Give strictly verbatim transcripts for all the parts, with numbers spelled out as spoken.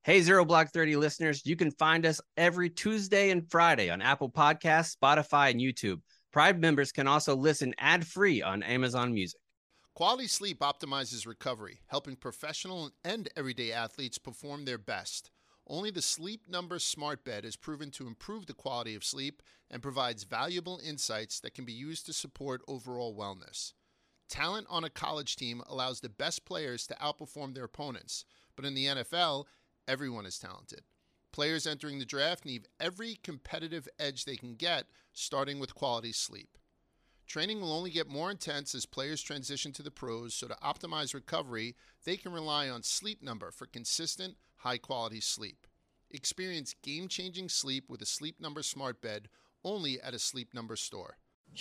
Hey, Zero Block thirty listeners, you can find us every Tuesday and Friday on Apple Podcasts, Spotify, and YouTube. Pride members can also listen ad-free on Amazon Music. Quality sleep optimizes recovery, helping professional and everyday athletes perform their best. Only the Sleep Number Smart Bed is proven to improve the quality of sleep and provides valuable insights that can be used to support overall wellness. Talent on a college team allows the best players to outperform their opponents, but in the N F L, everyone is talented. Players entering the draft need every competitive edge they can get, starting with quality sleep. Training will only get more intense as players transition to the pros, so to optimize recovery, they can rely on Sleep Number for consistent, high-quality sleep. Experience game-changing sleep with a Sleep Number Smart Bed only at a Sleep Number store.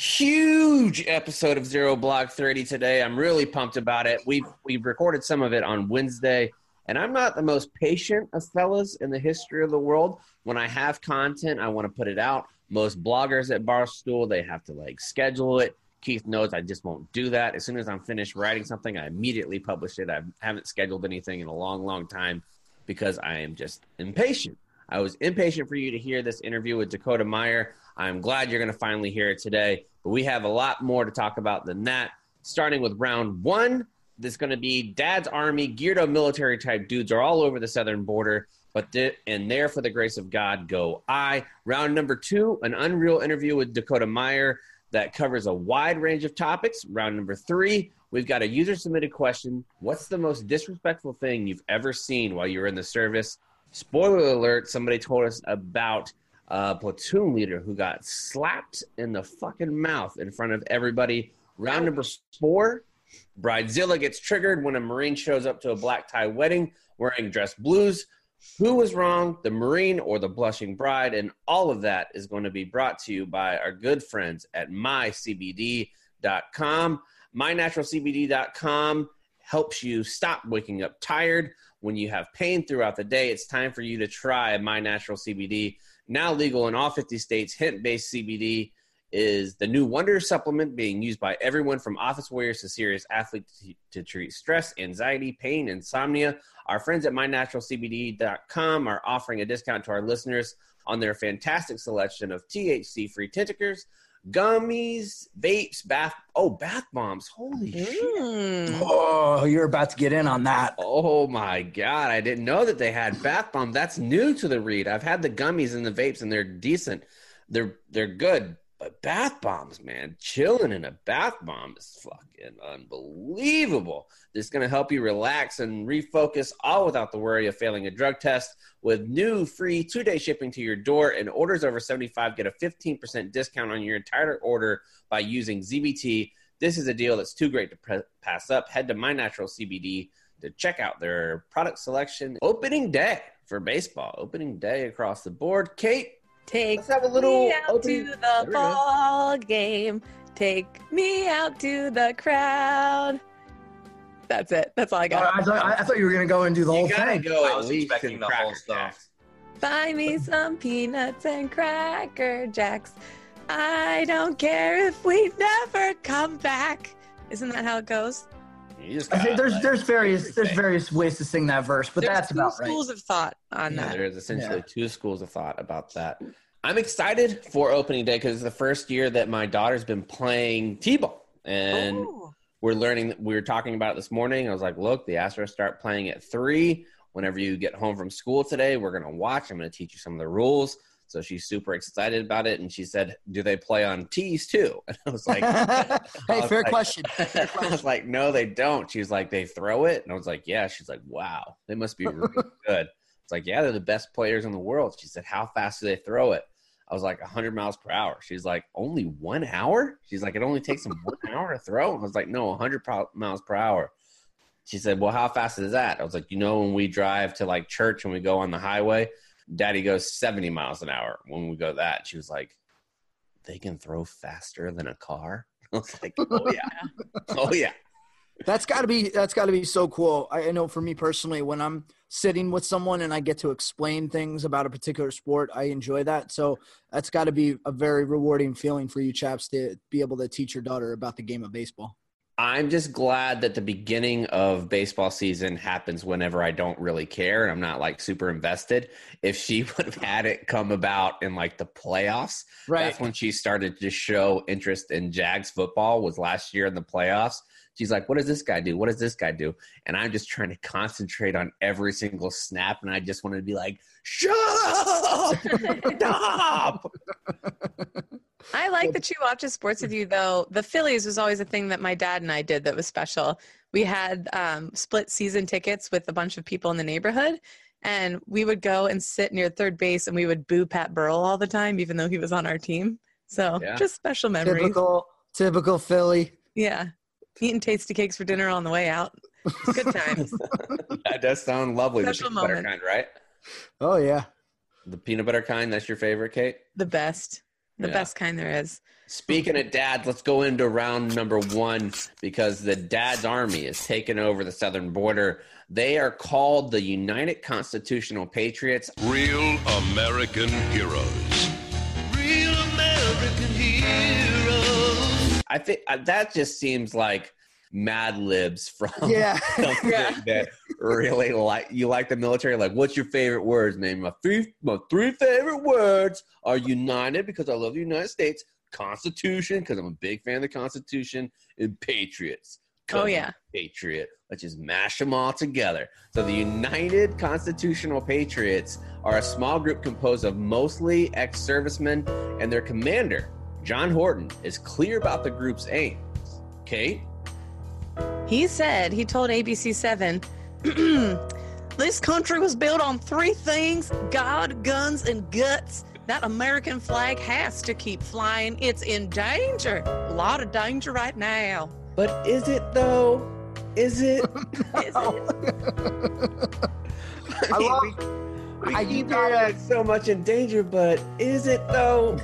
Huge episode of Zero Block thirty today. I'm really pumped about it. We've, we've recorded some of it on Wednesday. And I'm not the most patient of fellas in the history of the world. When I have content, I want to put it out. Most bloggers at Barstool, they have to like schedule it. Keith knows I just won't do that. As soon as I'm finished writing something, I immediately publish it. I haven't scheduled anything in a long, long time because I am just impatient. I was impatient for you to hear this interview with Dakota Meyer. I'm glad you're going to finally hear it today. But we have a lot more to talk about than that. Starting with round one. This is going to be Dad's Army, geared up military type dudes are all over the southern border, but th- and there for the grace of God go I. Round number two, an unreal interview with Dakota Meyer that covers a wide range of topics. Round number three, we've got a user submitted question. What's the most disrespectful thing you've ever seen while you were in the service? Spoiler alert, somebody told us about a platoon leader who got slapped in the fucking mouth in front of everybody. Round number four, Bridezilla gets triggered when a Marine shows up to a black tie wedding wearing dress blues. Who was wrong, the Marine or the blushing bride? And all of that is going to be brought to you by our good friends at my C B D dot com. my natural C B D dot com helps you stop waking up tired. When you have pain throughout the day, it's time for you to try My Natural C B D. Now legal in all fifty states, hemp-based C B D is the new wonder supplement being used by everyone from office warriors to serious athletes to, to treat stress, anxiety, pain, insomnia. Our friends at my natural C B D dot com are offering a discount to our listeners on their fantastic selection of T H C-free tinctures, gummies, vapes, bath, oh, bath bombs. Holy mm. shit. Oh, you're about to get in on that. Oh, my God. I didn't know that they had bath bombs. That's new to the read. I've had the gummies and the vapes, and they're decent. They're They're good. But bath bombs, man, chilling in a bath bomb is fucking unbelievable. This is going to help you relax and refocus, all without the worry of failing a drug test. With new free two-day shipping to your door, and orders over seventy-five get a fifteen percent discount on your entire order by using Z B T. This is a deal that's too great to pre- pass up. Head to My Natural C B D to check out their product selection. Opening day for baseball. Opening day across the board. Kate? Take Let's have a little me out opening. to the ball game. Take me out to the crowd. That's it. That's all I got. Uh, I, thought, I thought you were going to go and do the You whole gotta thing. go I at was least expecting in the whole Cracker stuff. Jacks. Buy me some peanuts and Cracker Jacks. I don't care if we never come back. Isn't that how it goes? You just I think gotta, there's like, there's various there's everything. various ways to sing that verse, but There's that's two about right. schools of thought on Yeah, that. there's essentially Yeah. two schools of thought about that. I'm excited for opening day because it's the first year that my daughter's been playing T-ball. And Ooh. we're learning, we were talking about it this morning. I was like, look, the Astros start playing at three. Whenever you get home from school today, we're going to watch. I'm going to teach you some of the rules. So she's super excited about it. And she said, do they play on tees too? And I was like, I Hey, was fair like- question. I was like, no, they don't. She was like, they throw it? And I was like, yeah. She's like, wow, they must be really good. It's like, yeah, they're the best players in the world. She said, how fast do they throw it? I was like, one hundred miles per hour. She's like, only one hour? She's like, it only takes them one hour to throw? I was like, no, one hundred pro- miles per hour. She said, well, how fast is that? I was like, you know, when we drive to like church and we go on the highway, Daddy goes seventy miles an hour when we go that. She was like, they can throw faster than a car? I was like, oh, yeah. Oh, yeah. That's got to be that's got to be so cool. I, I know for me personally, when I'm sitting with someone and I get to explain things about a particular sport, I enjoy that. So that's got to be a very rewarding feeling for you chaps to be able to teach your daughter about the game of baseball. I'm just glad that the beginning of baseball season happens whenever I don't really care and I'm not like super invested. If she would have had it come about in like the playoffs, Right. that's when she started to show interest in Jags football, was last year in the playoffs. She's like, what does this guy do? What does this guy do? And I'm just trying to concentrate on every single snap. And I just wanted to be like, shut up! Stop! I like that she watches sports with you, though. The Phillies was always a thing that my dad and I did that was special. We had um, split season tickets with a bunch of people in the neighborhood, and we would go and sit near third base, and we would boo Pat Burrell all the time, even though he was on our team. So Yeah. just special memories. Typical, typical Philly. Yeah. Eating tasty cakes for dinner on the way out. Good times. That does sound lovely. Special the peanut butter moment. kind, right? Oh yeah. The peanut butter kind, that's your favorite, Kate? The best. The Yeah. best kind there is. Speaking of dads, let's go into round number one because the Dad's Army is taking over the southern border. They are called the United Constitutional Patriots. Real American heroes. Real American heroes. I think uh, that just seems like Mad Libs from Yeah. something Yeah. that really like you like the military. Like, what's your favorite words, man? My three, my three favorite words are united because I love the United States, Constitution because I'm a big fan of the Constitution, and Patriots. 'cause Oh, I'm yeah. a Patriot. Let's just mash them all together. So the United Constitutional Patriots are a small group composed of mostly ex-servicemen, and their commander, John Horton, is clear about the group's aims. Kate? He said, he told A B C seven, this country was built on three things: God, guns, and guts. That American flag has to keep flying. It's in danger. A lot of danger right now. But is it though? Is it? Is it? I mean, love. we, we I- keep you it gotta- so much in danger, but is it though?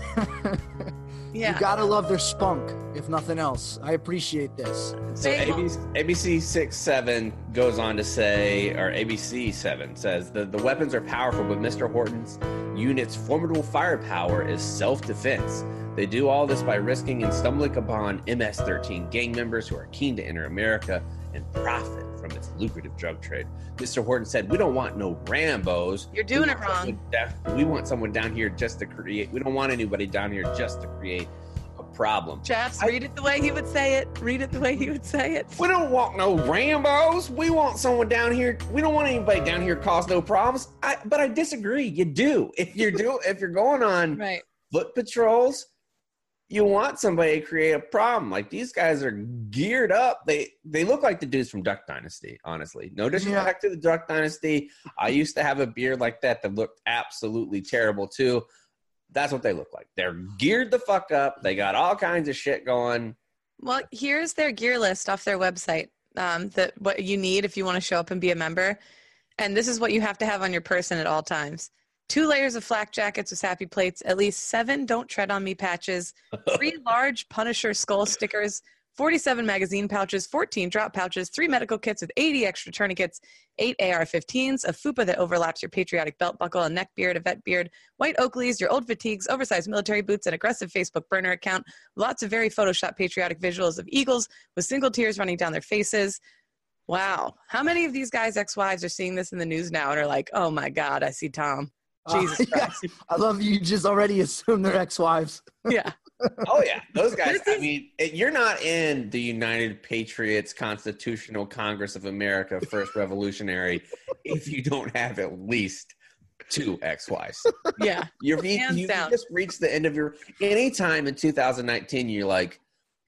Yeah. You gotta love their spunk, if nothing else. I appreciate this. So They- A B C, A B C six seven goes on to say, or A B C seven says, the, the weapons are powerful, but Mister Horton's unit's formidable firepower is self-defense. They do all this by risking and stumbling upon M S thirteen gang members who are keen to enter America and profit from its lucrative drug trade. Mister Horton said, we don't want no Rambos. You're doing We it want wrong. someone def- We want someone down here just to create, we don't want anybody down here just to create a problem. Chaps, I- read it the way he would say it. Read it the way he would say it. We don't want no Rambos. We want someone down here. We don't want anybody down here to cause no problems. I, but I disagree. You do. If you're do, if you're going on Right. foot patrols, you want somebody to create a problem. Like these guys are geared up. They they look like the dudes from Duck Dynasty. Honestly, no disrespect to the Duck Dynasty. I used to have a beard like that that looked absolutely terrible too. That's what they look like. They're geared the fuck up. They got all kinds of shit going. Well, here's their gear list off their website. Um, that what you need if you want to show up and be a member, and this is what you have to have on your person at all times: two layers of flak jackets with happy plates, at least seven "Don't Tread on Me" patches, three large Punisher skull stickers, forty-seven magazine pouches, fourteen drop pouches, three medical kits with eighty extra tourniquets, eight A R fifteens, a fupa that overlaps your patriotic belt buckle, a neck beard, a vet beard, white Oakleys, your old fatigues, oversized military boots, an aggressive Facebook burner account, lots of very Photoshop patriotic visuals of eagles with single tears running down their faces. Wow. How many of these guys' ex-wives are seeing this in the news now and are like, oh my God, I see Tom. Jesus Uh, Christ. I love you. Just already assume they're ex-wives. Yeah. Oh yeah, those guys. This I is- mean, it- you're not in the United Patriots Constitutional Congress of America, First Revolutionary, if you don't have at least two ex-wives. Yeah. You're, you Hands you down. just reached the end of your. Anytime in two thousand nineteen, you're like,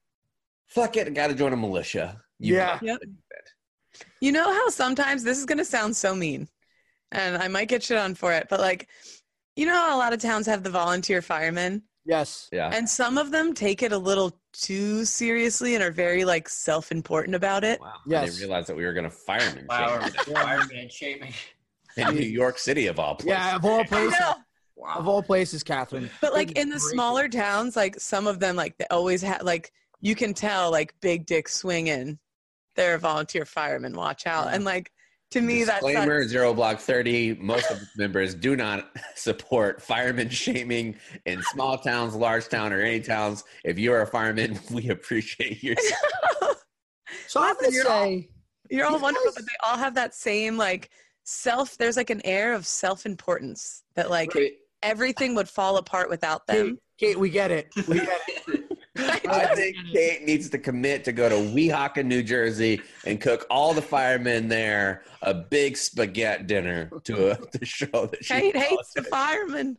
"Fuck it, I got to join a militia." You Yeah. gotta Yep. do that. You know how sometimes this is going to sound so mean, and I might get shit on for it, but like, you know how a lot of towns have the volunteer firemen, Yes. Yeah. and some of them take it a little too seriously and are very like self-important about it. Wow. I Yes. didn't realize that we were going to fireman Flower, shame fireman shaming. in New York City of all places. Yeah, of all I places. know. Of all places, Catherine. But like Good in the gracious. smaller towns, like some of them, like they always have, like you can tell, like big dick swinging. They're a volunteer fireman. Watch out! Yeah. And like to me, that's Disclaimer, Zero Block thirty, most of its members do not support fireman shaming in small towns, large town, or any towns. If you're a fireman, we appreciate your So I'm Listen, gonna you're all- say You're all these wonderful, guys- but they all have that same like self. There's like an air of self-importance that like Right. everything would fall apart without Kate, them. Kate, we get it. We get it. I think Kate needs to commit to go to Weehawken, New Jersey, and cook all the firemen there a big spaghetti dinner to, uh, to show that she Kate hates the politics. firemen.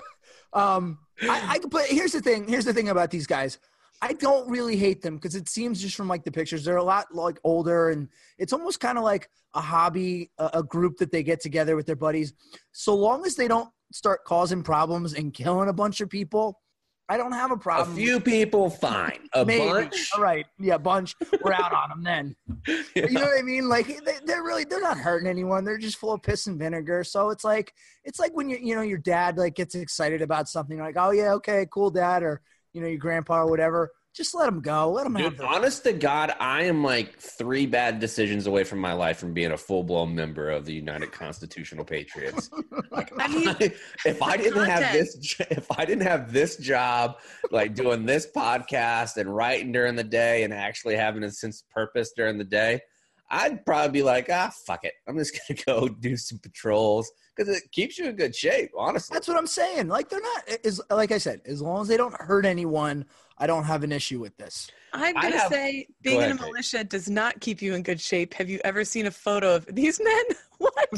Um, I, I but here's the thing. Here's the thing about these guys. I don't really hate them because it seems just from like the pictures, they're a lot like older, and it's almost kind of like a hobby, a, a group that they get together with their buddies. So long as they don't start causing problems and killing a bunch of people, I don't have a A problem. few people, fine. A Maybe. bunch, All right. Yeah, bunch. We're out on them then. You know what I mean? Like they, they're really they're not hurting anyone. They're just full of piss and vinegar. So it's like it's like when you you know your dad like gets excited about something like, oh yeah, okay, cool, dad, or you know your grandpa or whatever. Just let them go. Let them have Dude, their honest to God, I am like three bad decisions away from my life from being a full-blown member of the United Constitutional Patriots. Like, I mean, if I didn't have content. this, j- if I didn't have this job, like doing this podcast and writing during the day and actually having a sense of purpose during the day, I'd probably be like, ah, fuck it. I'm just gonna go do some patrols because it keeps you in good shape. Honestly, That's what I'm saying. Like they're not is like I said, as long as they don't hurt anyone, I don't have an issue with this. I'm I gonna have- say being ahead, in a Kate. militia does not keep you in good shape. Have you ever seen a photo of these men? What?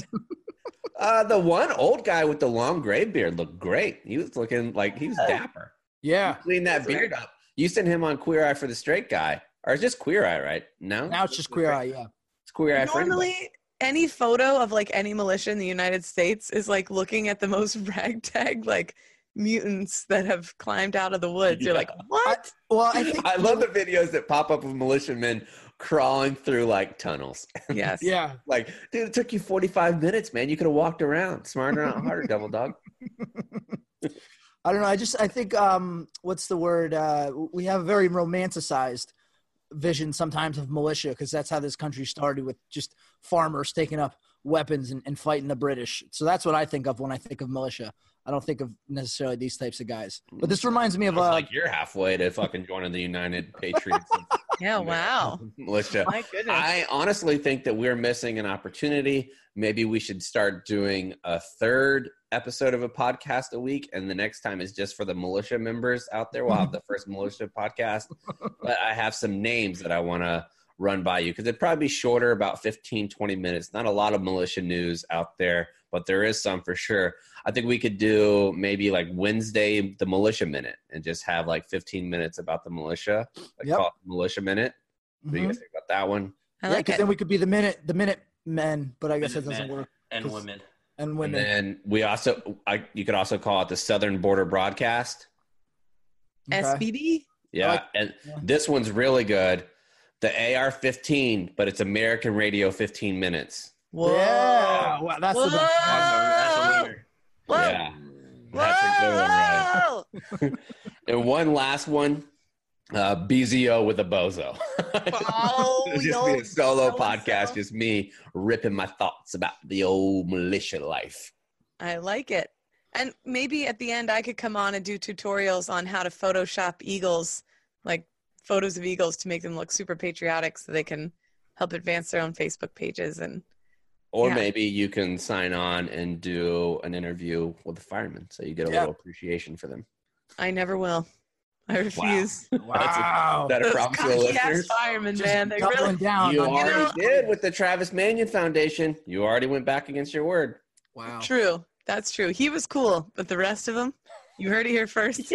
uh, the one old guy with the long gray beard looked great. He was looking like he was dapper. Yeah. Clean that beard up. You sent him on Queer Eye for the Straight Guy, or it's just Queer Eye, right? No, Now it's just queer eye, yeah. It's Queer Eye for anybody. Normally, any photo of like any militia in the United States is like looking at the most ragtag like mutants that have climbed out of the woods. You're like, what? Well, I think I love the videos that pop up of militiamen crawling through like tunnels. Yes. yeah. Like, dude, it took you forty-five minutes, man. You could have walked around. Smarter, not harder, double dog. I don't know. I just I think um what's the word? Uh we have a very romanticized vision sometimes of militia because that's how this country started with just farmers taking up weapons and, and fighting the British. So that's what I think of when I think of militia. I don't think of necessarily these types of guys. But this reminds me of It's uh, like you're halfway to fucking joining the United Patriots Yeah. Wow. militia. My goodness. I honestly think that we're missing an opportunity. Maybe we should start doing a third episode of a podcast a week, and the next time is just for the militia members out there. We'll have the first militia podcast. But I have some names that I want to run by you because it'd probably be shorter, about fifteen, twenty minutes. Not a lot of militia news out there, but there is some for sure. I think we could do maybe like Wednesday, the militia minute, and just have like fifteen minutes about the militia. Like Yep. call it the militia minute. What do you mhm. guys think about that one? I yeah, like because it. then we could be the minute the minute men, but I guess that doesn't Minutemen work. and 'cause- women. And And women. then we also, I, you could also call it the Southern Border Broadcast. Okay. S B B? Yeah, like- and yeah. this one's really good. The A R fifteen, but it's American Radio fifteen minutes. Whoa. Yeah. Wow, that's the best. That's a, that's a Whoa. winner. Whoa. Yeah, that's a good one, right? Whoa. And one last one, uh, B Z O with a bozo. Oh, It'll just yo, be a solo so-and-so. podcast, just me ripping my thoughts about the old militia life. I like it. And maybe at the end I could come on and do tutorials on how to Photoshop eagles, like photos of eagles to make them look super patriotic so they can help advance their own Facebook pages. And Or Yeah. maybe you can sign on and do an interview with the firemen, so you get a Yeah. little appreciation for them. I never will. I refuse. Wow. Is that a Those promise to the cocky ass listeners? firemen, Just man. They doubling really, down. You on already your- did with the Travis Manion Foundation. You already went back against your word. Wow. true. That's true. He was cool, but the rest of them, you heard it here first.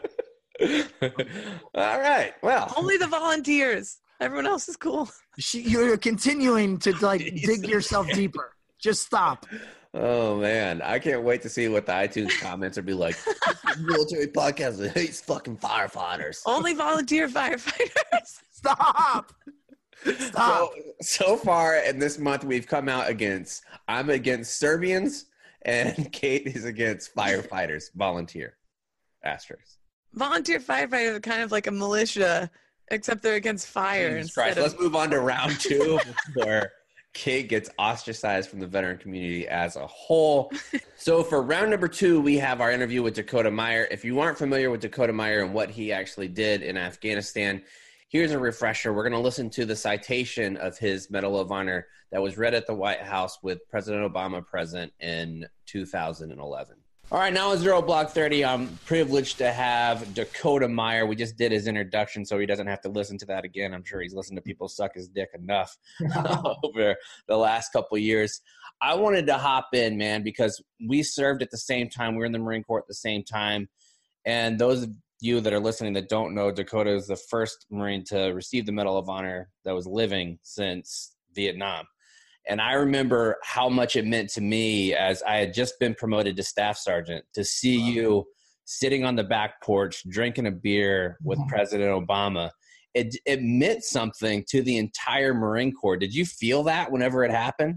All right. Well, Only the volunteers. Everyone else is cool. She, you're continuing to like dig yourself deeper. Just stop. oh man, I can't wait to see what the iTunes comments will be like. Military podcast that hates fucking firefighters. Only volunteer firefighters. Stop. Stop. So, so far in this month, we've come out against, I'm against Serbians, and Kate is against firefighters, volunteer. Asterisk. Volunteer firefighters are kind of like a militia, except they're against fire. Jesus Christ. instead Let's of, move on to round two where Kate gets ostracized from the veteran community as a whole. So for round number two, we have our interview with Dakota Meyer. If you aren't familiar with Dakota Meyer and what he actually did in Afghanistan, here's a refresher. We're going to listen to the citation of his Medal of Honor that was read at the White House with President Obama present in two thousand eleven. All right, now on Zero Block thirty, I'm privileged to have Dakota Meyer. We just did his introduction, so he doesn't have to listen to that again. I'm sure he's listened to people suck his dick enough over the last couple of years. I wanted to hop in, man, because we served at the same time. We were in the Marine Corps at the same time. And those of you that are listening that don't know, Dakota is the first Marine to receive the Medal of Honor that was living since Vietnam. And I remember how much it meant to me as I had just been promoted to staff sergeant to see wow. you sitting on the back porch, drinking a beer with wow. President Obama. It, it meant something to the entire Marine Corps. Did you feel that whenever it happened?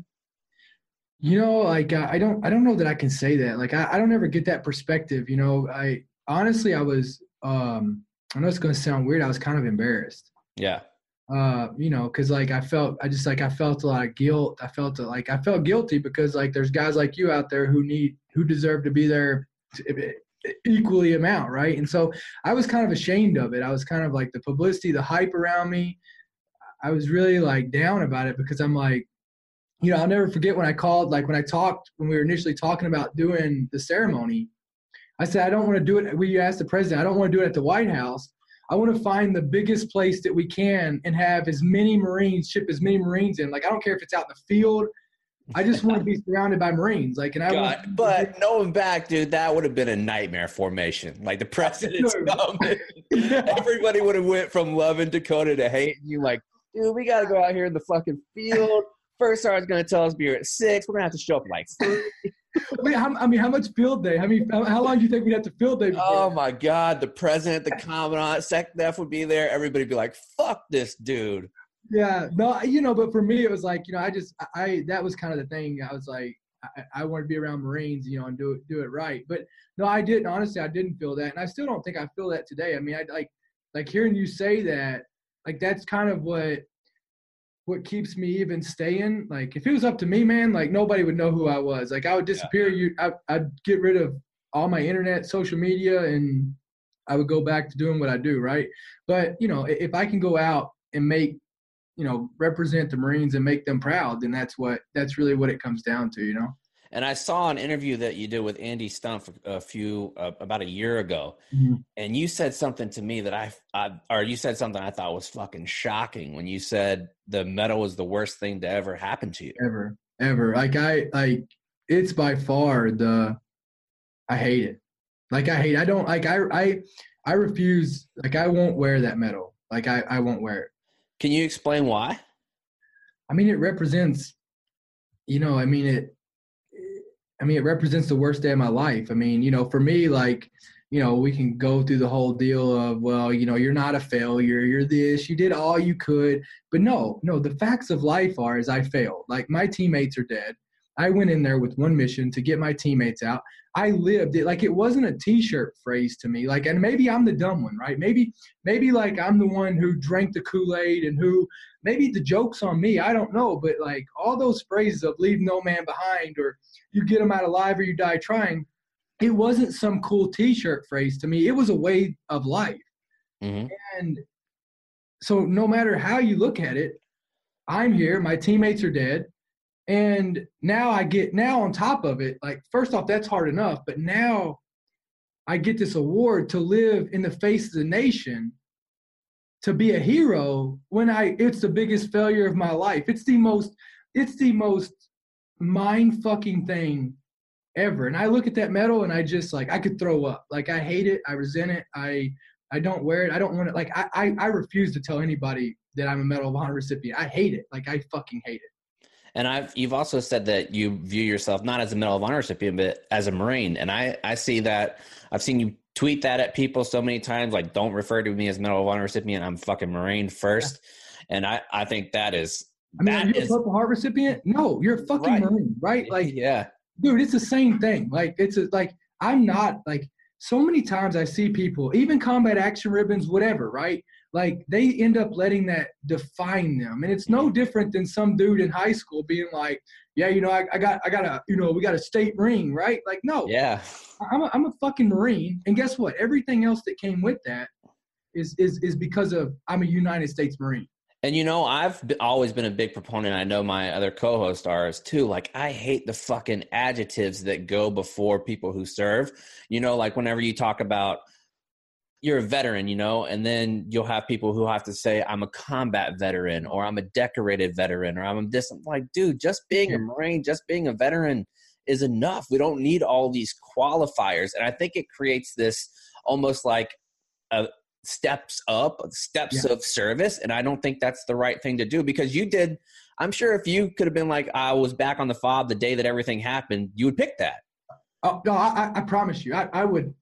You know, like, uh, I don't, I don't know that I can say that. Like, I, I don't ever get that perspective. You know, I honestly, I was, um, I know it's going to sound weird. I was kind of embarrassed. Yeah. Uh, you know, cause like I felt, I just like, I felt a lot of guilt. I felt like, I felt guilty because like there's guys like you out there who need, who deserve to be there equally amount. Right. And so I was kind of ashamed of it. I was kind of like the publicity, the hype around me. I was really like down about it because I'm like, you know, I'll never forget when I called, like when I talked, when we were initially talking about doing the ceremony, I said, I don't want to do it. We asked the president, I don't want to do it at the White House. I want to find the biggest place that we can and have as many Marines, ship as many Marines in. Like, I don't care if it's out in the field. I just want to be surrounded by Marines. Like, and I God, want, but knowing back, dude, that would have been a nightmare formation. Like the president's coming. Everybody would have went from loving Dakota to hating you. Like, dude, we got to go out here in the fucking field. First sergeant's going to tell us we're at six. We're going to have to show up at like three. I mean, how, I mean, how much field day? I mean, how, how long do you think we'd have to field day before? Oh, my God. The president, the commandant, SecDef would be there. Everybody would be like, fuck this dude. Yeah. No, you know, but for me, it was like, you know, I just – I that was kind of the thing. I was like, I, I wanted to be around Marines, you know, and do it, do it right. But, no, I didn't. Honestly, I didn't feel that. And I still don't think I feel that today. I mean, I like like hearing you say that, like that's kind of what – what keeps me even staying. Like if it was up to me, man, like nobody would know who I was. Like I would disappear. Yeah. You, I, I'd get rid of all my internet, social media, and I would go back to doing what I do. Right. But you know, if I can go out and make, you know, represent the Marines and make them proud, then that's what, that's really what it comes down to, you know? And I saw an interview that you did with Andy Stumpf a few, uh, about a year ago. Mm-hmm. And you said something to me that I, I, or you said something I thought was fucking shocking when you said the medal was the worst thing to ever happen to you. Ever, ever. Like I, like it's by far the, I hate it. Like I hate, I don't like, I, I, I refuse, like I won't wear that medal. Like I, I won't wear it. Can you explain why? I mean, it represents, you know, I mean, it, I mean, it represents the worst day of my life. I mean, you know, for me, like, you know, we can go through the whole deal of, well, you know, you're not a failure. You're this, you did all you could. But no, no, the facts of life are is I failed. Like my teammates are dead. I went in there with one mission to get my teammates out. I lived it. Like it wasn't a T-shirt phrase to me. Like, and maybe I'm the dumb one, right? Maybe, maybe like I'm the one who drank the Kool-Aid and who maybe the joke's on me. I don't know. But like all those phrases of leave no man behind or you get them out alive or you die trying, it wasn't some cool T-shirt phrase to me. It was a way of life. Mm-hmm. And so no matter how you look at it, I'm here. My teammates are dead. And now I get, now on top of it, like, first off, that's hard enough. But now I get this award to live in the face of the nation, to be a hero when I, it's the biggest failure of my life. It's the most, it's the most mind fucking thing ever. And I look at that medal and I just like, I could throw up. Like, I hate it. I resent it. I, I don't wear it. I don't want it. Like, I, I, I refuse to tell anybody that I'm a Medal of Honor recipient. I hate it. Like, I fucking hate it. And I've you've also said that you view yourself not as a Medal of Honor recipient, but as a Marine. And I, I see that. I've seen you tweet that at people so many times, like, don't refer to me as Medal of Honor recipient. I'm fucking Marine first. Yeah. And I, I think that is I mean, that are you is, a Purple Heart recipient? No, you're a fucking right. Marine, right? Like, yeah. Dude, it's the same thing. Like, it's a, like, I'm not, like, so many times I see people, even combat action ribbons, whatever, right? Like, they end up letting that define them. And it's no different than some dude in high school being like, yeah, you know, I, I got, I got a, you know, we got a state ring, right? Like, no. Yeah. I'm a, I'm a fucking Marine. And guess what? Everything else that came with that is is is because of I'm a United States Marine. And, you know, I've b- always been a big proponent. I know my other co-hosts are as too. Like, I hate the fucking adjectives that go before people who serve. You know, like whenever you talk about you're a veteran, you know, and then you'll have people who have to say, I'm a combat veteran, or I'm a decorated veteran, or I'm this. I'm like, dude, just being a Marine, just being a veteran is enough. We don't need all these qualifiers. And I think it creates this almost like a steps up, steps Yeah. of service. And I don't think that's the right thing to do, because you did. I'm sure if you could have been like, I was back on the fob the day that everything happened, you would pick that. Oh, no, I, I promise you, I, I would.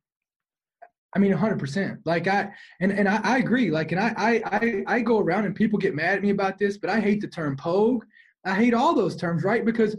I mean, one hundred percent. Like I, and, and I, I agree. Like, and I, I, I, I go around and people get mad at me about this, but I hate the term pogue. I hate all those terms, right? Because,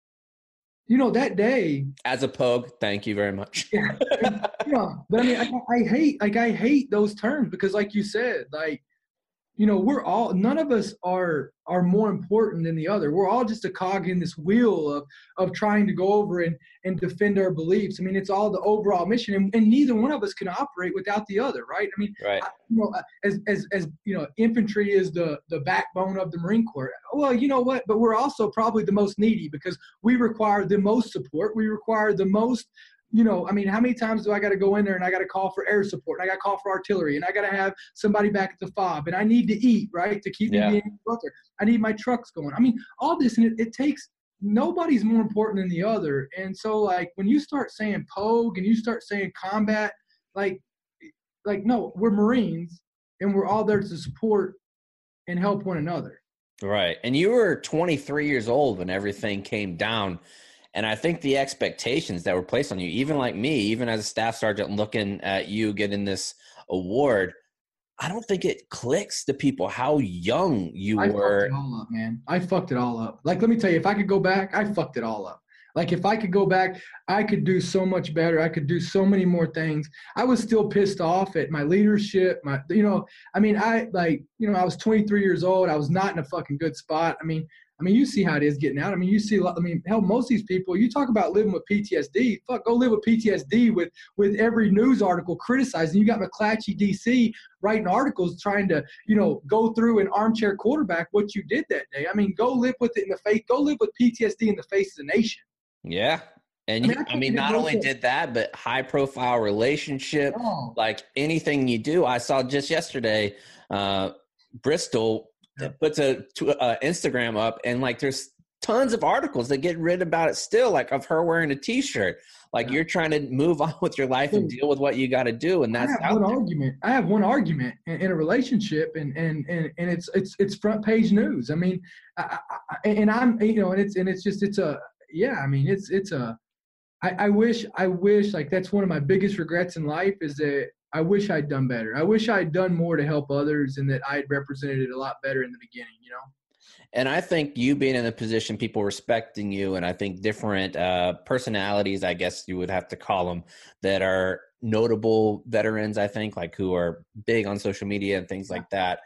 you know, that day. As a pogue, thank you very much. Yeah. You know, but I mean, I, I hate, like, I hate those terms because, like you said, like, you know, we're all, none of us are are more important than the other. We're all just a cog in this wheel of of trying to go over and, and defend our beliefs. I mean, it's all the overall mission, and, and neither one of us can operate without the other, right? I mean, Right. I, you know, as as as you know, infantry is the the backbone of the Marine Corps. Well, you know what? But we're also probably the most needy because we require the most support. We require the most. You know, I mean, how many times do I got to go in there and I got to call for air support, and I got to call for artillery, and I got to have somebody back at the fob, and I need to eat, right, to keep Yeah. me being out there. I need my trucks going. I mean, all this, and it, it takes – nobody's more important than the other. And so, like, when you start saying pogue and you start saying combat, like, like no, we're Marines, and we're all there to support and help one another. Right. And you were twenty-three years old when everything came down. And I think the expectations that were placed on you, even like me, even as a staff sergeant looking at you getting this award, I don't think it clicks to people how young you I were. fucked it all up, man. I fucked it all up. Like, let me tell you, if I could go back, I fucked it all up. Like, if I could go back, I could do so much better. I could do so many more things. I was still pissed off at my leadership. My, you know, I mean, I like, you know, I was twenty-three years old. I was not in a fucking good spot. I mean, I mean, you see how it is getting out. I mean, you see a lot. I mean, hell, most of these people, you talk about living with P T S D. Fuck, go live with P T S D with with every news article criticizing. You got McClatchy, D C, writing articles trying to, you know, go through an armchair quarterback what you did that day. I mean, go live with it in the face. Go live with P T S D in the face of the nation. Yeah. And I you, mean, I I mean, can't not go only to- did that, but high profile relationship, Oh. like anything you do. I saw just yesterday, uh, Bristol Yeah. puts a, tw- uh, Instagram up, and like, there's tons of articles that get written about it still, like of her wearing a t-shirt. Like, Yeah. you're trying to move on with your life and Dude, deal with what you got to do. And that's I have out one there. argument. I have one argument in, in a relationship, and and and and it's it's it's front page news. I mean, I, I, and I'm you know, and it's and it's just it's a yeah. I mean, it's it's a. I, I wish I wish like that's one of my biggest regrets in life is that I wish I'd done better. I wish I'd done more to help others, and that I had represented it a lot better in the beginning. You know. And I think you being in a position, people respecting you, and I think different uh, personalities, I guess you would have to call them, that are notable veterans, I think, like who are big on social media and things like that.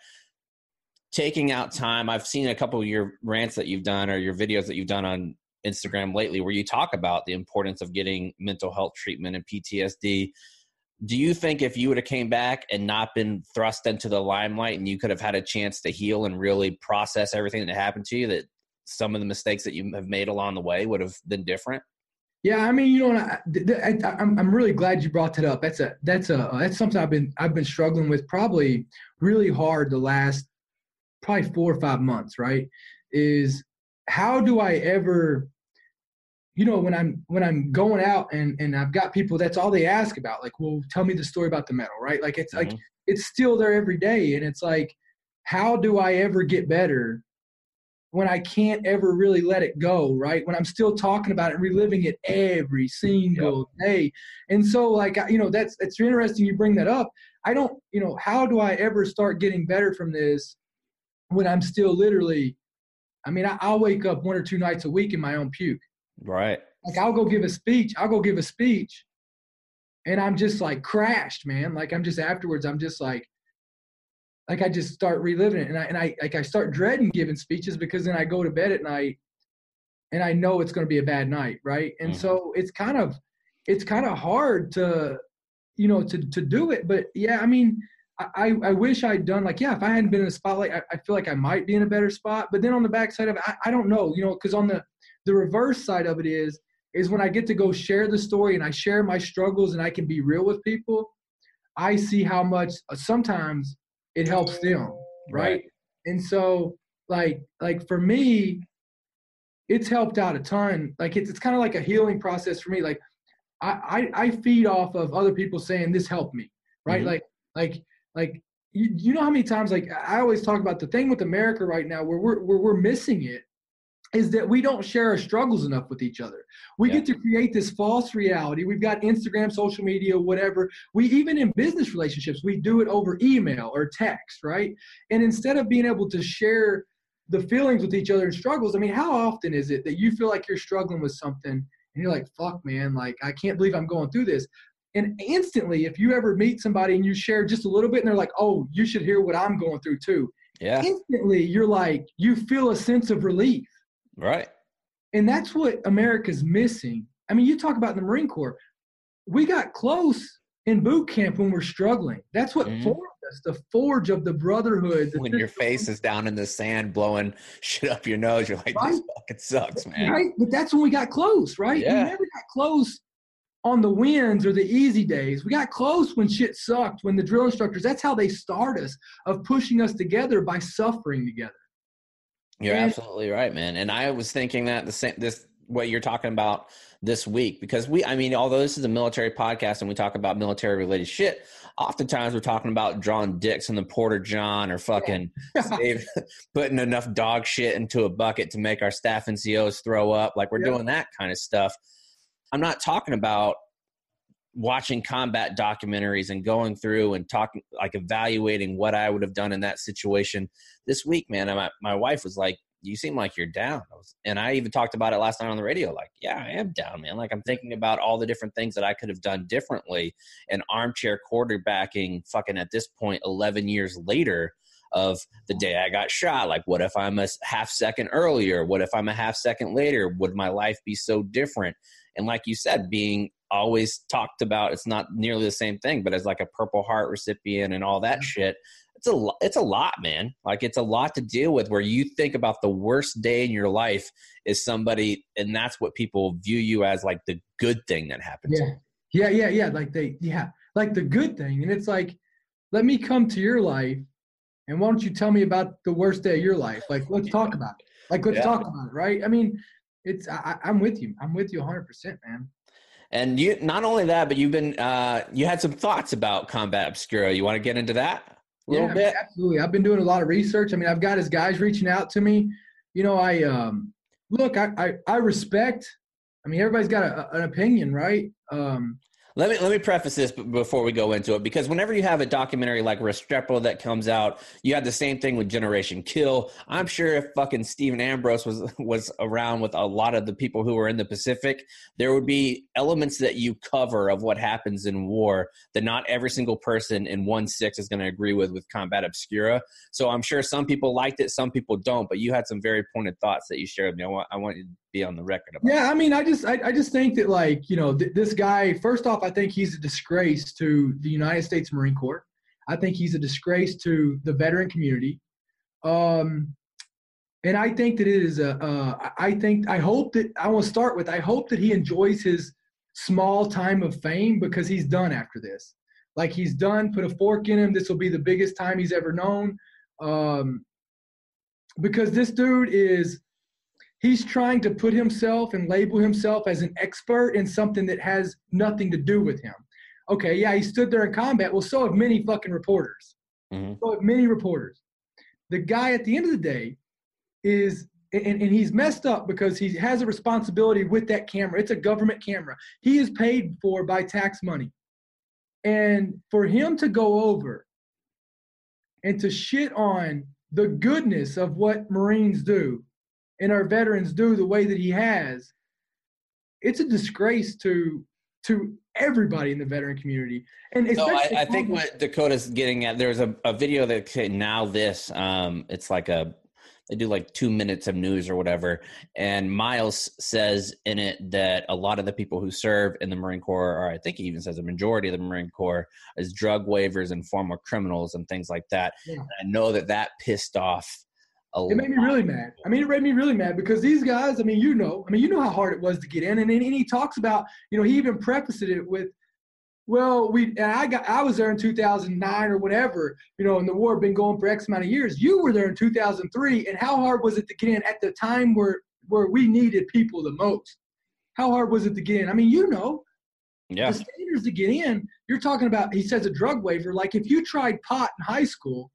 Taking out time, I've seen a couple of your rants that you've done or your videos that you've done on Instagram lately where you talk about the importance of getting mental health treatment and P T S D. Do you think if you would have came back and not been thrust into the limelight and you could have had a chance to heal and really process everything that happened to you, that some of the mistakes that you have made along the way would have been different? Yeah, I mean, you know, I, I, I'm I'm really glad you brought that up. That's a that's a that's something I've been I've been struggling with probably really hard the last probably four or five months. Right? Is how do I ever, you know, when I'm when I'm going out and and I've got people, that's all they ask about. Like, well, tell me the story about the medal, right? Like, it's Mm-hmm. like it's still there every day, and it's like, how do I ever get better when I can't ever really let it go, right? When I'm still talking about it and reliving it every single yep. day. And so, like, you know, that's it's interesting you bring that up. I don't, you know, how do I ever start getting better from this when I'm still literally, I mean, I, I'll wake up one or two nights a week in my own puke. Right. Like, I'll go give a speech. I'll go give a speech. And I'm just, like, crashed, man. Like, I'm just afterwards, I'm just, like, like I just start reliving it. And I, and I, like, I start dreading giving speeches because then I go to bed at night and I know it's going to be a bad night. Right. And mm-hmm. so it's kind of, it's kind of hard to, you know, to, to do it. But yeah, I mean, I, I wish I'd done like, yeah, if I hadn't been in the spotlight, I, I feel like I might be in a better spot. But then on the backside of it, I, I don't know, you know, because on the, the reverse side of it is, is when I get to go share the story and I share my struggles and I can be real with people, I see how much uh, sometimes it helps them. Right? right. And so like, like for me, it's helped out a ton. Like it's, it's kind of like a healing process for me. Like I, I, I feed off of other people saying this helped me. Right. Mm-hmm. Like, like, Like, you, you know how many times, like, I always talk about the thing with America right now where we're, where we're missing it is that we don't share our struggles enough with each other. We yeah. get to create this false reality. We've got Instagram, social media, whatever. We even in business relationships, we do it over email or text, right? And instead of being able to share the feelings with each other and struggles, I mean, how often is it that you feel like you're struggling with something and you're like, fuck, man, like, I can't believe I'm going through this. And instantly, if you ever meet somebody and you share just a little bit and they're like, oh, you should hear what I'm going through too. Yeah. Instantly, you're like, you feel a sense of relief. Right. And that's what America's missing. I mean, you talk about the Marine Corps. We got close in boot camp when we're struggling. That's what mm-hmm. formed us, the forge of the brotherhood. The when your face is down in the sand blowing shit up your nose, you're like, right? This fucking sucks, man. Right? But that's when we got close, right? Yeah. We never got close on the wins or the easy days. We got close when shit sucked, when the drill instructors, that's how they start us, of pushing us together by suffering together. You're and, absolutely right, man. And I was thinking that the same, this, what you're talking about this week, because we, I mean, although this is a military podcast and we talk about military related shit, oftentimes we're talking about drawing dicks in the Porter John or fucking yeah. save, putting enough dog shit into a bucket to make our staff N C Os throw up. Like we're yeah. doing that kind of stuff. I'm not talking about watching combat documentaries and going through and talking, like evaluating what I would have done in that situation. This week, man, my, my wife was like, you seem like you're down. I was, and I even talked about it last night on the radio. Like, yeah, I am down, man. Like I'm thinking about all the different things that I could have done differently, and armchair quarterbacking fucking at this point, eleven years later, of the day I got shot. Like, what if I'm a half second earlier? What if I'm a half second later? Would my life be so different? And like you said, being always talked about, it's not nearly the same thing, but as like a Purple Heart recipient and all that yeah. shit, it's a, it's a lot, man. Like it's a lot to deal with, where you think about the worst day in your life is somebody, and that's what people view you as, like the good thing that happened. Yeah. Yeah. Yeah. Yeah. Like they, yeah. Like the good thing. And it's like, let me come to your life. And why don't you tell me about the worst day of your life? Like, let's yeah. talk about it. Like, let's yeah. talk about it. Right. I mean, It's I, I'm with you. I'm with you one hundred percent, man. And you, not only that, but you've been uh, you had some thoughts about Combat Obscura. You want to get into that a little yeah, bit? Absolutely. I've been doing a lot of research. I mean, I've got his guys reaching out to me. You know, I um, look, I, I I respect. I mean, everybody's got a, an opinion, right? Um, Let me let me preface this before we go into it, because whenever you have a documentary like Restrepo that comes out, you had the same thing with Generation Kill. I'm sure if fucking Stephen Ambrose was was around with a lot of the people who were in the Pacific, there would be elements that you cover of what happens in war that not every single person in one six is going to agree with with Combat Obscura. So I'm sure some people liked it, some people don't, but you had some very pointed thoughts that you shared with me. I want, I want you to be on the record about yeah, I mean, I just I, I just think that, like, you know, th- this guy, first off, I think he's a disgrace to the United States Marine Corps. I think he's a disgrace to the veteran community. Um, and I think that it is a, uh, I think, I hope that, I want to start with, I hope that he enjoys his small time of fame, because he's done after this. Like, he's done, put a fork in him. This will be the biggest time he's ever known. Um, because this dude is, he's trying to put himself and label himself as an expert in something that has nothing to do with him. Okay, yeah, he stood there in combat. Well, so have many fucking reporters. Mm-hmm. So have many reporters. The guy at the end of the day is, and, and he's messed up because he has a responsibility with that camera. It's a government camera. He is paid for by tax money. And for him to go over and to shit on the goodness of what Marines do and our veterans do the way that he has, it's a disgrace to to everybody in the veteran community. And so I, I think what Dakota's getting at, there's a, a video that now this, um, it's like a, they do like two minutes of news or whatever. And Miles says in it that a lot of the people who serve in the Marine Corps, or I think he even says a majority of the Marine Corps, is drug waivers and former criminals and things like that. Yeah. I know that that pissed off a lot. It made me really mad. I mean, it made me really mad because these guys, I mean, you know, I mean, you know how hard it was to get in. And then and he talks about, you know, he even prefaced it with, well, we and I got I was there in two thousand nine or whatever, you know, and the war had been going for X amount of years. You were there in two thousand three, and how hard was it to get in at the time where where we needed people the most? How hard was it to get in? I mean, you know, yeah. The standards to get in. You're talking about. He says a drug waiver. Like if you tried pot in high school,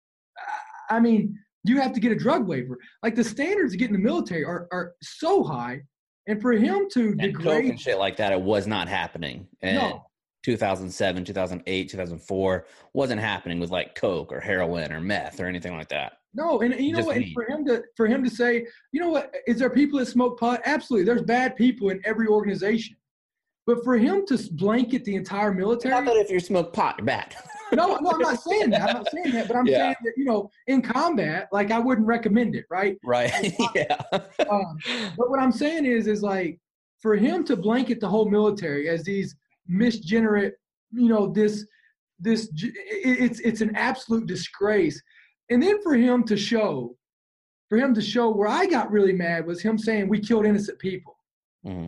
I mean, you have to get a drug waiver. Like the standards to get in the military are are so high, and for him to and degrade coke and shit like that, it was not happening. And no. two thousand seven, two thousand eight, two thousand four wasn't happening with like coke or heroin or meth or anything like that. No, and, and you know Just what? And weed. for him to for him to say, you know what? Is there people that smoke pot? Absolutely. There's bad people in every organization, but for him to blanket the entire military. Not that if you smoke pot, you're bad. no, no, I'm not saying that. I'm not saying that, but I'm Yeah. saying that you know, in combat, like I wouldn't recommend it, right? Right. yeah. Um, but what I'm saying is, is like for him to blanket the whole military as these misgenerate, you know, this, this, it, it's it's an absolute disgrace. And then for him to show, for him to show where I got really mad was him saying we killed innocent people. Mm-hmm.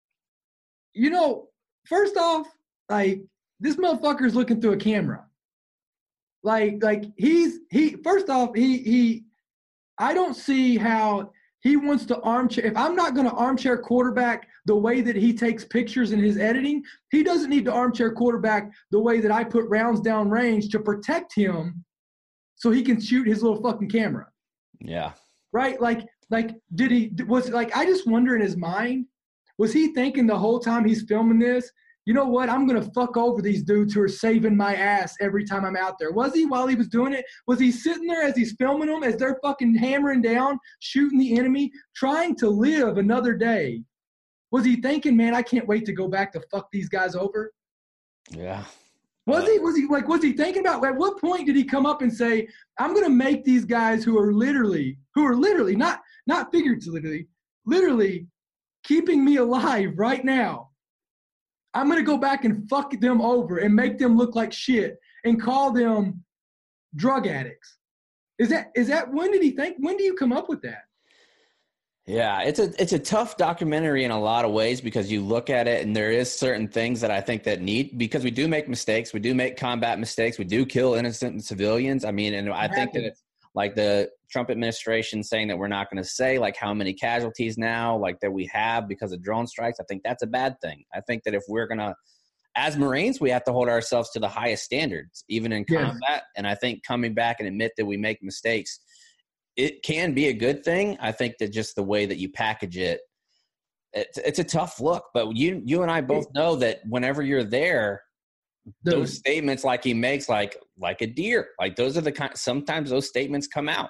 You know, first off, like this motherfucker's looking through a camera. Like, like he's he. First off, he he. I don't see how he wants to armchair. If I'm not going to armchair quarterback the way that he takes pictures in his editing, he doesn't need to armchair quarterback the way that I put rounds down range to protect him so he can shoot his little fucking camera. Yeah. Right? Like, like did he, was like, I just wonder in his mind, was he thinking the whole time he's filming this, you know what, I'm going to fuck over these dudes who are saving my ass every time I'm out there. Was he while he was doing it? Was he sitting there as he's filming them, as they're fucking hammering down, shooting the enemy, trying to live another day? Was he thinking, man, I can't wait to go back to fuck these guys over? Yeah. Was he, was he, like, was he thinking about, at what point did he come up and say, I'm going to make these guys who are literally, who are literally, not, not figuratively, literally keeping me alive right now, I'm going to go back and fuck them over and make them look like shit and call them drug addicts. Is that, is that, when did he think, when do you come up with that? Yeah, it's a it's a tough documentary in a lot of ways because you look at it and there is certain things that I think that need, because we do make mistakes, we do make combat mistakes, we do kill innocent civilians. I mean, and I think that it's like the Trump administration saying that we're not going to say like how many casualties now like that we have because of drone strikes. I think that's a bad thing. I think that if we're going to, as Marines, we have to hold ourselves to the highest standards, even in Yes. combat. And I think coming back and admit that we make mistakes, it can be a good thing. I think that just the way that you package it, it's, it's a tough look. But you you and I both know that whenever you're there, those statements like he makes, like like a deer, like those are the kind. Sometimes those statements come out.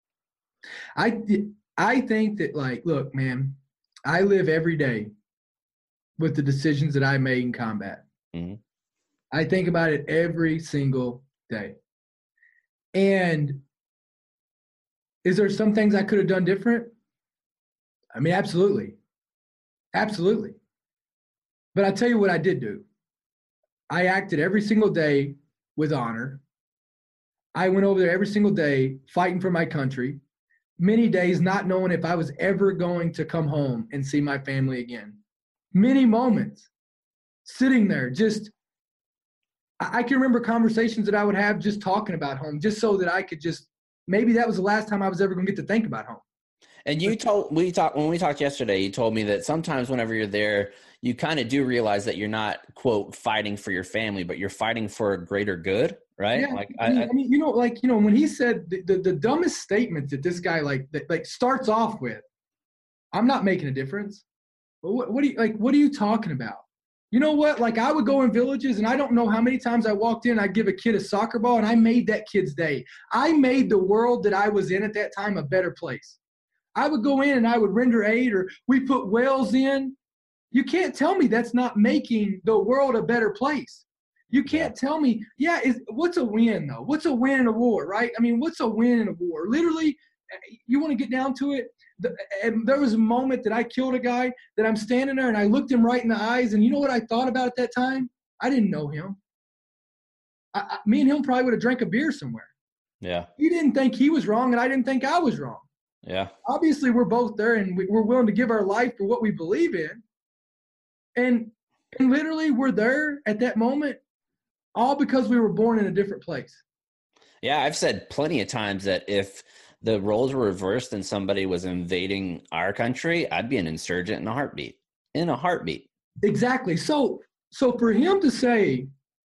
I I think that, like, look, man, I live every day with the decisions that I made in combat. Mm-hmm. I think about it every single day. And is there some things I could have done different? I mean, absolutely. Absolutely. But I tell you what I did do. I acted every single day with honor. I went over there every single day fighting for my country. Many days not knowing if I was ever going to come home and see my family again. Many moments sitting there just, I, I can remember conversations that I would have just talking about home, just so that I could just, maybe that was the last time I was ever going to get to think about home. And you told we talked when we talked yesterday. You told me that sometimes whenever you're there, you kind of do realize that you're not, quote, fighting for your family, but you're fighting for a greater good, right? Yeah, like I mean, I, I mean, you know, like you know, when he said the, the, the dumbest statement that this guy like that, like starts off with, "I'm not making a difference." What, what do you like? What are you talking about? You know what? Like I would go in villages, and I don't know how many times I walked in, I'd give a kid a soccer ball, and I made that kid's day. I made the world that I was in at that time a better place. I would go in and I would render aid, or we put wells in. You can't tell me that's not making the world a better place. You can't tell me, yeah, is, what's a win, though? What's a win in a war, right? I mean, what's a win in a war? Literally, you want to get down to it? The, and there was a moment that I killed a guy that I'm standing there and I looked him right in the eyes. And you know what I thought about at that time? I didn't know him. I, I, me and him probably would have drank a beer somewhere. Yeah. He didn't think he was wrong and I didn't think I was wrong. Yeah. Obviously, we're both there and we, we're willing to give our life for what we believe in. And, and literally, we're there at that moment all because we were born in a different place. Yeah, I've said plenty of times that if the roles were reversed and somebody was invading our country, I'd be an insurgent in a heartbeat. In a heartbeat. Exactly. So, so for him to say,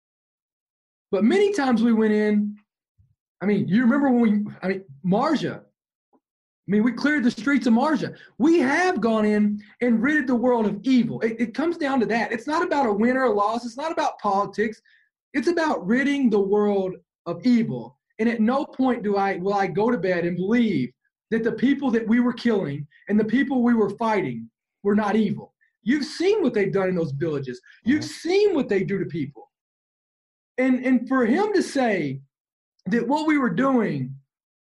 but many times we went in, I mean, you remember when we, I mean, Marja, I mean, we cleared the streets of Marja. We have gone in and ridded the world of evil. It, it comes down to that. It's not about a win or a loss. It's not about politics. It's about ridding the world of evil. And at no point do I will I go to bed and believe that the people that we were killing and the people we were fighting were not evil. You've seen what they've done in those villages. You've seen what they do to people. And, and for him to say that what we were doing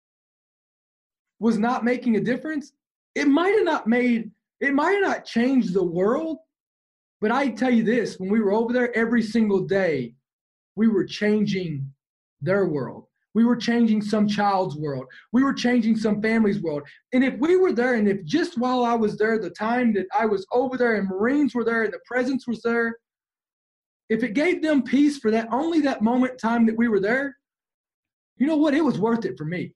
was not making a difference, it might have not made, it might have not changed the world, but I tell you this, when we were over there every single day, we were changing their world. We were changing some child's world. We were changing some family's world. And if we were there, and if just while I was there, the time that I was over there and Marines were there and the presence was there, if it gave them peace for that, only that moment in time that we were there, you know what? It was worth it for me.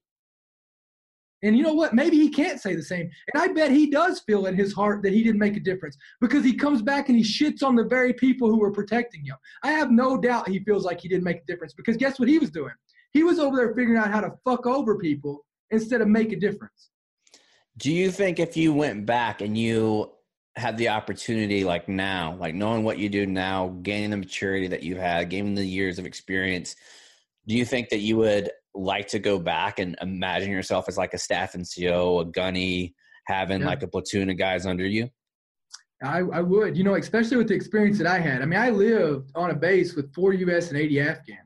And you know what? Maybe he can't say the same. And I bet he does feel in his heart that he didn't make a difference because he comes back and he shits on the very people who were protecting him. I have no doubt he feels like he didn't make a difference because guess what he was doing? He was over there figuring out how to fuck over people instead of make a difference. Do you think if you went back and you had the opportunity like now, like knowing what you do now, gaining the maturity that you've had, gaining the years of experience, do you think that you would like to go back and imagine yourself as like a staff N C O, a gunny, having yeah. like a platoon of guys under you? I, I would, you know, especially with the experience that I had. I mean, I lived on a base with four U S and eighty Afghans.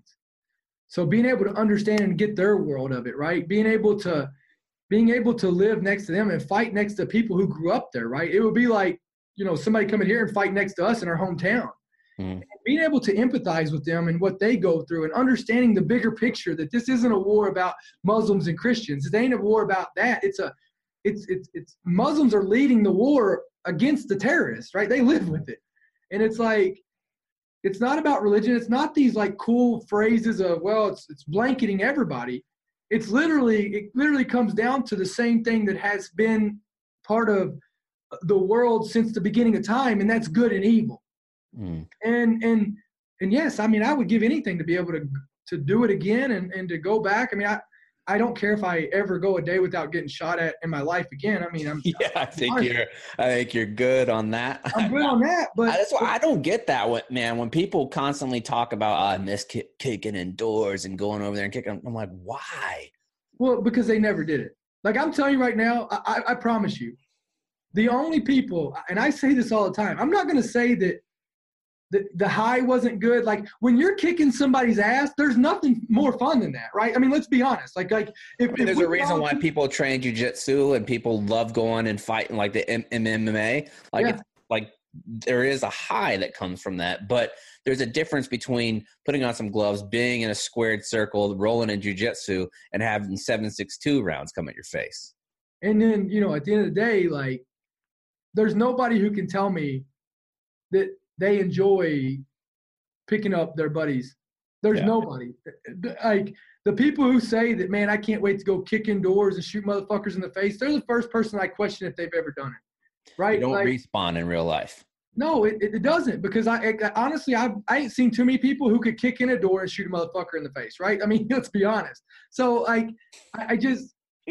So being able to understand and get their world of it, right? Being able to, being able to live next to them and fight next to people who grew up there, right? It would be like, you know, somebody coming here and fight next to us in our hometown. Mm. Being able to empathize with them and what they go through and understanding the bigger picture that this isn't a war about Muslims and Christians. It ain't a war about that. It's a, it's, it's, it's Muslims are leading the war against the terrorists, right? They live with it. And it's like, it's not about religion. It's not these like cool phrases of, well, it's, it's blanketing everybody. It's literally, it literally comes down to the same thing that has been part of the world since the beginning of time. And that's good and evil. Mm. And, and, and yes, I mean, I would give anything to be able to, to do it again and, and to go back. I mean, I, I don't care if I ever go a day without getting shot at in my life again. I mean, I'm yeah, I think I'm, you're, I think you're good on that. I'm good on that, but that's why I don't get that one, man. When people constantly talk about, oh, I miss kick, kicking indoors and going over there and kicking, I'm like, why? Well, because they never did it. Like I'm telling you right now, I, I, I promise you, the only people, and I say this all the time, I'm not going to say that the, the high wasn't good. Like when you're kicking somebody's ass, there's nothing more fun than that, right? I mean, let's be honest. Like, like if, I mean, if there's a reason why to, people train jiu-jitsu and people love going and fighting like the M M A. Like, yeah. it's, like there is a high that comes from that, but there's a difference between putting on some gloves, being in a squared circle, rolling in jiu-jitsu, and having seven six two rounds come at your face. And then, you know, at the end of the day, like, there's nobody who can tell me that they enjoy picking up their buddies. There's yeah. nobody. Like, the people who say that, man, I can't wait to go kick indoors and shoot motherfuckers in the face, they're the first person I question if they've ever done it. Right? You don't like, respawn in real life. No, it, it doesn't, because I, I honestly, I've, I ain't seen too many people who could kick in a door and shoot a motherfucker in the face, right? I mean, let's be honest. So, like, I, I just –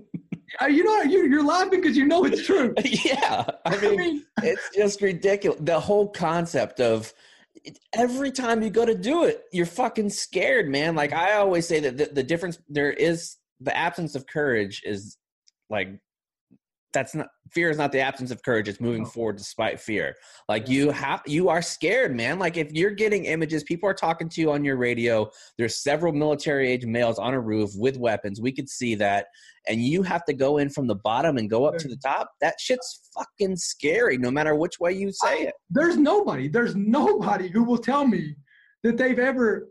you know, you, you're laughing because you know it's true. Yeah. I mean, I mean, it's just ridiculous. The whole concept of every time you go to do it, you're fucking scared, man. Like I always say that the, the difference there is the absence of courage is like that's not fear is not the absence of courage. It's moving forward despite fear. Like you have, you are scared, man. Like if you're getting images, people are talking to you on your radio. There's several military age males on a roof with weapons. We could see that. And you have to go in from the bottom and go up to the top. That shit's fucking scary, no matter which way you say it. There's nobody, there's nobody who will tell me that they've ever,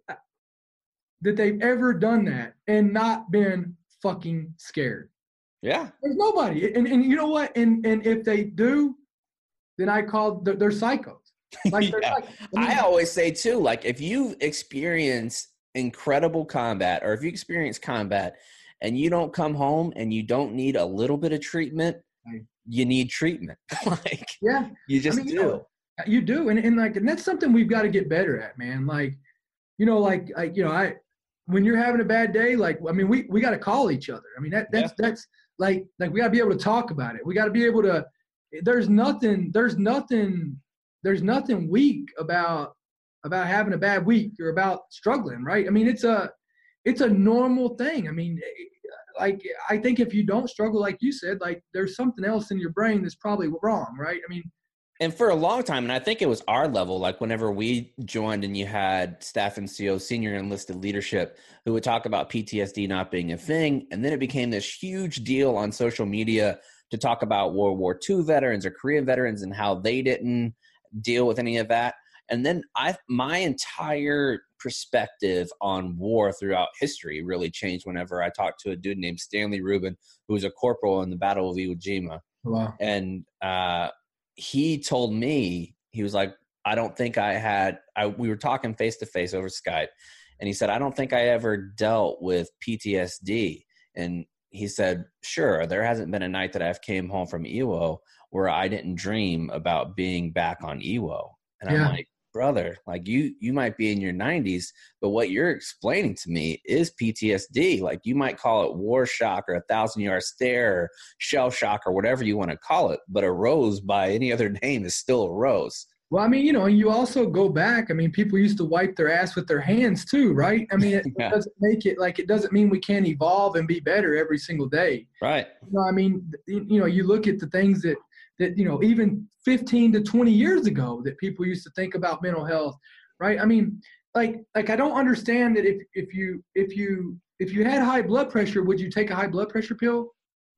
that they've ever done that and not been fucking scared. Yeah. There's nobody. And and you know what? And and if they do, then I call they're, they're psychos. Like, they're yeah. like, I, mean, I always say too, like if you experience incredible combat or if you experience combat and you don't come home and you don't need a little bit of treatment, right. you need treatment. Like yeah, you just I mean, do. You, know, you do. And and like and that's something we've got to get better at, man. Like, you know, like like you know, I when you're having a bad day, like I mean, we we got to call each other. I mean, that that's yeah. that's Like, like we gotta be able to talk about it. We gotta be able to. There's nothing. There's nothing. There's nothing weak about about having a bad week or about struggling, right? I mean, it's a, it's a normal thing. I mean, like I think if you don't struggle, like you said, like there's something else in your brain that's probably wrong, right? I mean. And for a long time, and I think it was our level, like whenever we joined and you had staff and C O, senior enlisted leadership, who would talk about P T S D not being a thing. And then it became this huge deal on social media to talk about World War Two veterans or Korean veterans and how they didn't deal with any of that. And then I, my entire perspective on war throughout history really changed whenever I talked to a dude named Stanley Rubin, who was a corporal in the Battle of Iwo Jima. Wow. And, uh, he told me, he was like, I don't think I had, I, we were talking face to face over Skype. And he said, I don't think I ever dealt with P T S D. And he said, sure, there hasn't been a night that I've came home from Iwo where I didn't dream about being back on Iwo. And yeah. I'm like, brother, like you, you might be in your nineties, but what you're explaining to me is P T S D. Like you might call it war shock or a thousand yard stare or shell shock or whatever you want to call it. But a rose by any other name is still a rose. Well, I mean, you know, you also go back. I mean, people used to wipe their ass with their hands too, right? I mean, it, yeah. it doesn't make it like, it doesn't mean we can't evolve and be better every single day. Right. You know, I mean, you know, you look at the things that, that, you know, even fifteen to twenty years ago that people used to think about mental health, right? I mean, like, like I don't understand that if, if you, if you, if you had high blood pressure, would you take a high blood pressure pill?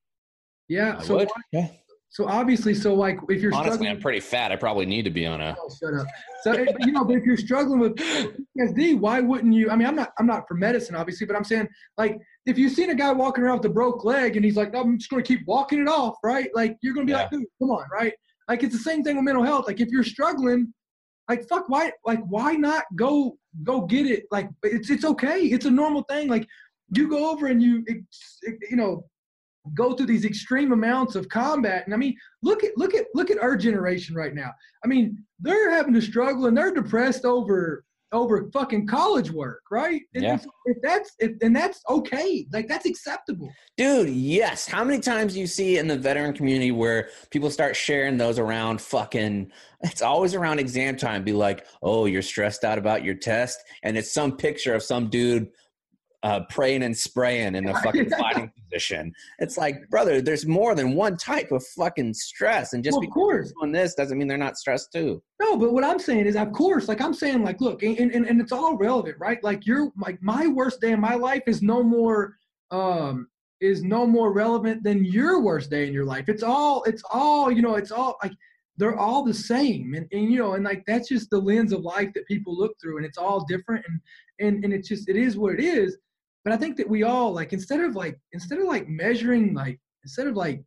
Yeah. I so would. Yeah. So obviously, so like if you're honestly, struggling, I'm pretty fat. I probably need to be on a. Oh, shut up. So you know, but if you're struggling with P T S D, why wouldn't you? I mean, I'm not, I'm not for medicine, obviously, but I'm saying like if you've seen a guy walking around with a broke leg and he's like, I'm just going to keep walking it off, right? Like you're going to be yeah. like, dude, come on, right? Like it's the same thing with mental health. Like if you're struggling, like fuck, why, like why not go go get it? Like it's it's okay. It's a normal thing. Like you go over and you it, it, you know. go through these extreme amounts of combat. And I mean, look at, look at, look at our generation right now. I mean, they're having to struggle and they're depressed over, over fucking college work. Right. And yeah. if that's, if, and that's okay. Like that's acceptable. Dude. Yes. How many times do you see in the veteran community where people start sharing those around fucking, it's always around exam time. Be like, oh, you're stressed out about your test. And it's some picture of some dude Uh, praying and spraying in a fucking fighting position. It's like, brother, there's more than one type of fucking stress. And just well, because they're doing this doesn't mean they're not stressed too. No, but what I'm saying is, of course, like I'm saying, like, look, and, and, and it's all relevant, right? Like you're like my worst day in my life is no more, um, is no more relevant than your worst day in your life. It's all, it's all, you know, it's all like, they're all the same. And, and, you know, and like, that's just the lens of life that people look through, and it's all different. And, and, and it's just, it is what it is. But I think that we all like, instead of like, instead of like measuring, like, instead of like,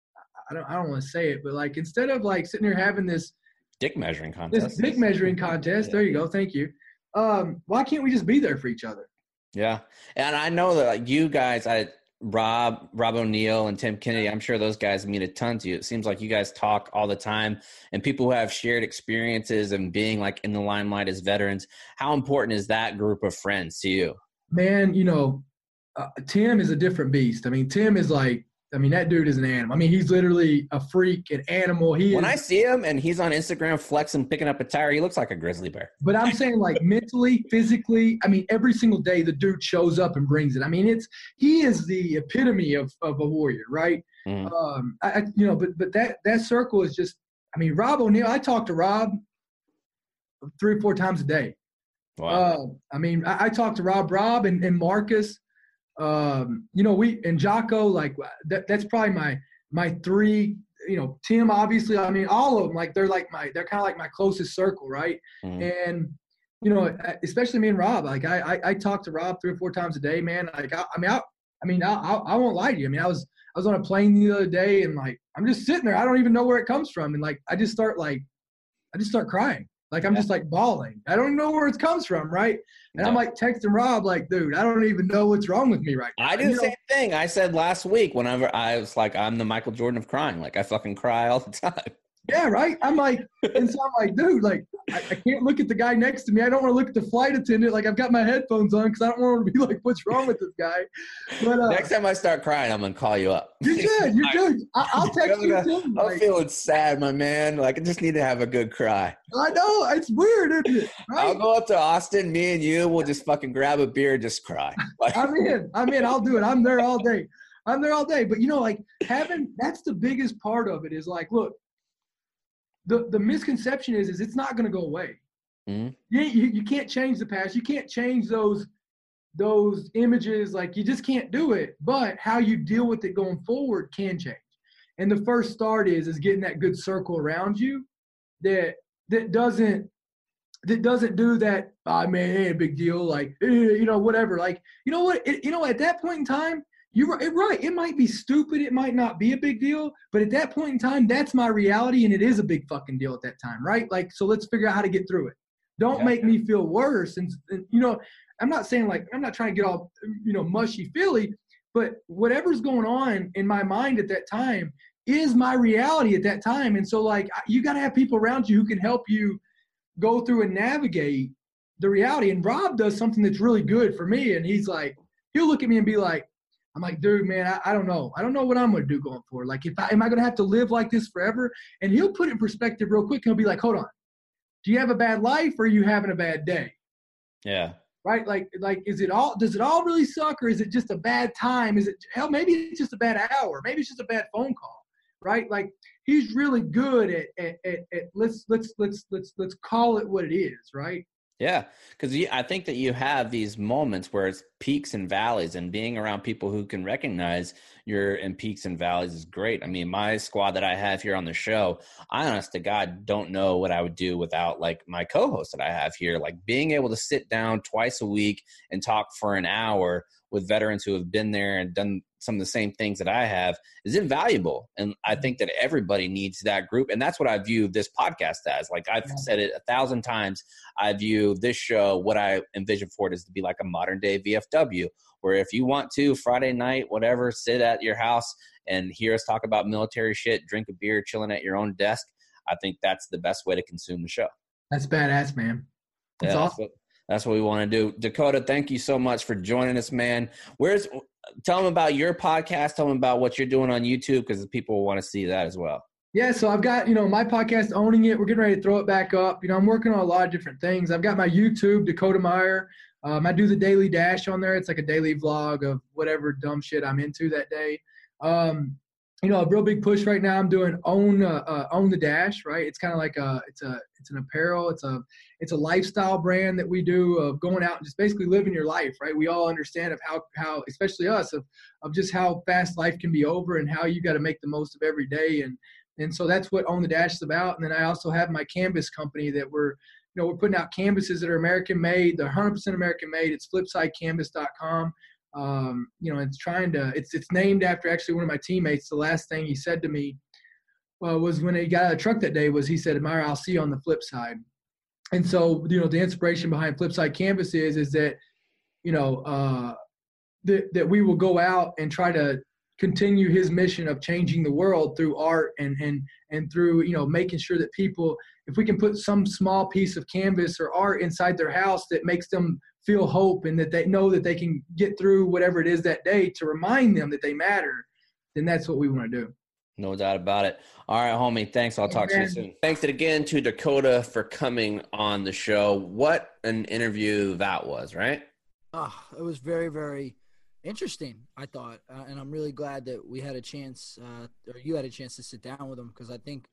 I don't, I don't want to say it, but like, instead of like sitting here having this dick measuring contest, this dick measuring contest, yeah. There you go. Thank you. Um, why can't we just be there for each other? Yeah. And I know that like you guys, I, Rob, Rob O'Neill and Tim Kennedy, I'm sure those guys mean a ton to you. It seems like you guys talk all the time, and people who have shared experiences and being like in the limelight as veterans. How important is that group of friends to you? Man, you know, uh, Tim is a different beast. I mean, Tim is like, I mean, that dude is an animal. I mean, he's literally a freak, an animal. He when is, I see him and he's on Instagram flexing, picking up a tire, he looks like a grizzly bear. But I'm saying, like, mentally, physically, I mean, every single day the dude shows up and brings it. I mean, it's he is the epitome of, of a warrior, right? Mm. Um, I, I you know, but but that that circle is just. I mean, Rob O'Neill. I talk to Rob three or four times a day. Wow. Uh, I mean, I, I talk to Rob, Rob, and, and Marcus. Um, you know, we and Jocko, like that, that's probably my my three. You know, Tim, obviously. I mean, all of them, like they're like my they're kind of like my closest circle, right? Mm-hmm. And you know, especially me and Rob. Like I, I I talk to Rob three or four times a day, man. Like I, I mean, I, I mean, I, I I won't lie to you. I mean, I was I was on a plane the other day, and like I'm just sitting there. I don't even know where it comes from, and like I just start like I just start crying. Like I'm just like bawling. I don't even know where it comes from, right? And no. I'm like texting Rob, like, dude, I don't even know what's wrong with me right now. I do you the know? same thing. I said last week whenever I was like, I'm the Michael Jordan of crying. Like I fucking cry all the time. Yeah, right? I'm like, and so I'm like, dude, like, I, I can't look at the guy next to me. I don't want to look at the flight attendant. Like, I've got my headphones on because I don't want to be like, what's wrong with this guy? But uh, next time I start crying, I'm going to call you up. You're good. You're good. I, I'll text you too. I'm like, feeling sad, my man. Like, I just need to have a good cry. I know. It's weird, isn't it? Right? I'll go up to Austin. Me and you will just fucking grab a beer and just cry. Like, I'm in. I'm in. I'll do it. I'm there all day. I'm there all day. But, you know, like, having – that's the biggest part of it is, like, look, The the misconception is is it's not going to go away. Mm-hmm. You, you you can't change the past. You can't change those those images. Like you just can't do it. But how you deal with it going forward can change. And the first start is is getting that good circle around you that that doesn't that doesn't do that. I oh, mean, it ain't a big deal. Like eh, you know whatever. Like you know what? It, you know at that point in time. You're right. It might be stupid. It might not be a big deal. But at that point in time, that's my reality, and it is a big fucking deal at that time, right? Like, so let's figure out how to get through it. Don't yeah. make me feel worse. And, and, you know, I'm not saying, like, I'm not trying to get all, you know, mushy-feely, but whatever's going on in my mind at that time is my reality at that time. And so, like, you got to have people around you who can help you go through and navigate the reality. And Rob does something that's really good for me, and he's like, he'll look at me and be like, I'm like, dude, man, I, I don't know. I don't know what I'm going to do going forward. Like, if I, am I going to have to live like this forever? And he'll put it in perspective real quick. He'll be like, hold on. Do you have a bad life or are you having a bad day? Yeah. Right? Like, like, is it all, does it all really suck or is it just a bad time? Is it, hell, maybe it's just a bad hour. Maybe it's just a bad phone call. Right? Like, he's really good at, at, at, at let's, let's, let's, let's, let's call it what it is. Right? Yeah, because I think that you have these moments where it's peaks and valleys, and being around people who can recognize you're in peaks and valleys is great. I mean, my squad that I have here on the show, I honest to God don't know what I would do without like my co-host that I have here. Like being able to sit down twice a week and talk for an hour with veterans who have been there and done some of the same things that I have is invaluable. And I think that everybody needs that group. And that's what I view this podcast as. Like I've said it a thousand times. I view this show, what I envision for it is to be like a modern day V F W, where if you want to Friday night, whatever, sit at your house and hear us talk about military shit, drink a beer, chilling at your own desk. I think that's the best way to consume the show. That's badass, man. That's yeah, awesome. That's what, that's what we want to do. Dakota, thank you so much for joining us, man. Where's tell them about your podcast. Tell them about what you're doing on YouTube because people want to see that as well. Yeah, so I've got, you know, my podcast, Owning It. We're getting ready to throw it back up. You know, I'm working on a lot of different things. I've got my YouTube, Dakota Meyer. Um, I do the Daily Dash on there. It's like a daily vlog of whatever dumb shit I'm into that day. Um, you know, a real big push right now. I'm doing Own uh, uh, Own the Dash, right? It's kind of like a it's a it's an apparel. It's a it's a lifestyle brand that we do of going out and just basically living your life, right? We all understand of how how especially us of of just how fast life can be over and how you got to make the most of every day. And and so that's what Own the Dash is about. And then I also have my canvas company that we're you know we're putting out canvases that are American made. They're one hundred percent American made. It's flipside canvas dot com. Um, you know, it's trying to, it's, it's named after actually one of my teammates. The last thing he said to me uh, was when he got out of the truck that day was he said, Meyer, I'll see you on the flip side. And so, you know, the inspiration behind Flipside Canvas is, is that, you know, uh, that, that we will go out and try to continue his mission of changing the world through art and, and, and through, you know, making sure that people, if we can put some small piece of canvas or art inside their house that makes them feel hope and that they know that they can get through whatever it is that day to remind them that they matter, then that's what we want to do. No doubt about it. All right, homie. Thanks. I'll talk to you soon. Thanks again to Dakota for coming on the show. What an interview that was, right? Oh, it was very, very interesting, I thought. Uh, and I'm really glad that we had a chance, uh, or you had a chance to sit down with him, because I think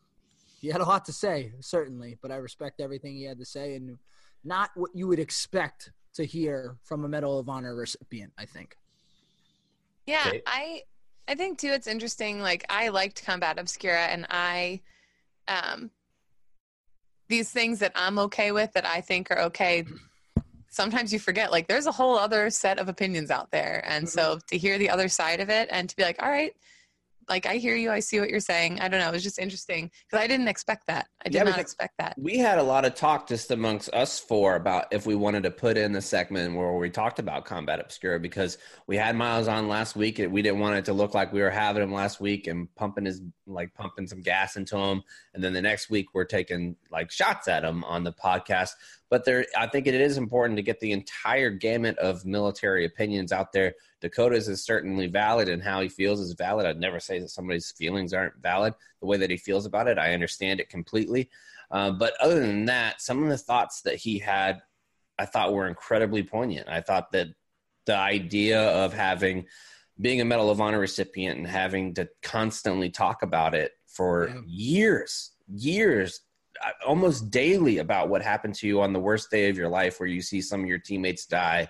he had a lot to say, certainly. But I respect everything he had to say, and not what you would expect to hear from a Medal of Honor recipient, I think. Yeah, Okay. I I think too it's interesting. Like, I liked Combat Obscura, and I um these things that I'm okay with, that I think are okay, sometimes you forget, like, there's a whole other set of opinions out there. And Mm-hmm. so to hear the other side of it and to be like, all right, like, I hear you, I see what you're saying. I don't know. It was just interesting because I didn't expect that. I did Yeah, not because- expect that. We had a lot of talk just amongst us four about if we wanted to put in the segment where we talked about Combat Obscura, because we had Miles on last week and we didn't want it to look like we were having him last week and pumping his like pumping some gas into him, and then the next week we're taking like shots at him on the podcast. But there, I think it is important to get the entire gamut of military opinions out there. Dakota's is certainly valid, and how he feels is valid. I'd never say that somebody's feelings aren't valid. The way that he feels about it, I understand it completely. Uh, but other than that, some of the thoughts that he had, I thought were incredibly poignant. I thought that the idea of having, being a Medal of Honor recipient and having to constantly talk about it for Yeah. years, years, uh, almost daily about what happened to you on the worst day of your life, where you see some of your teammates die,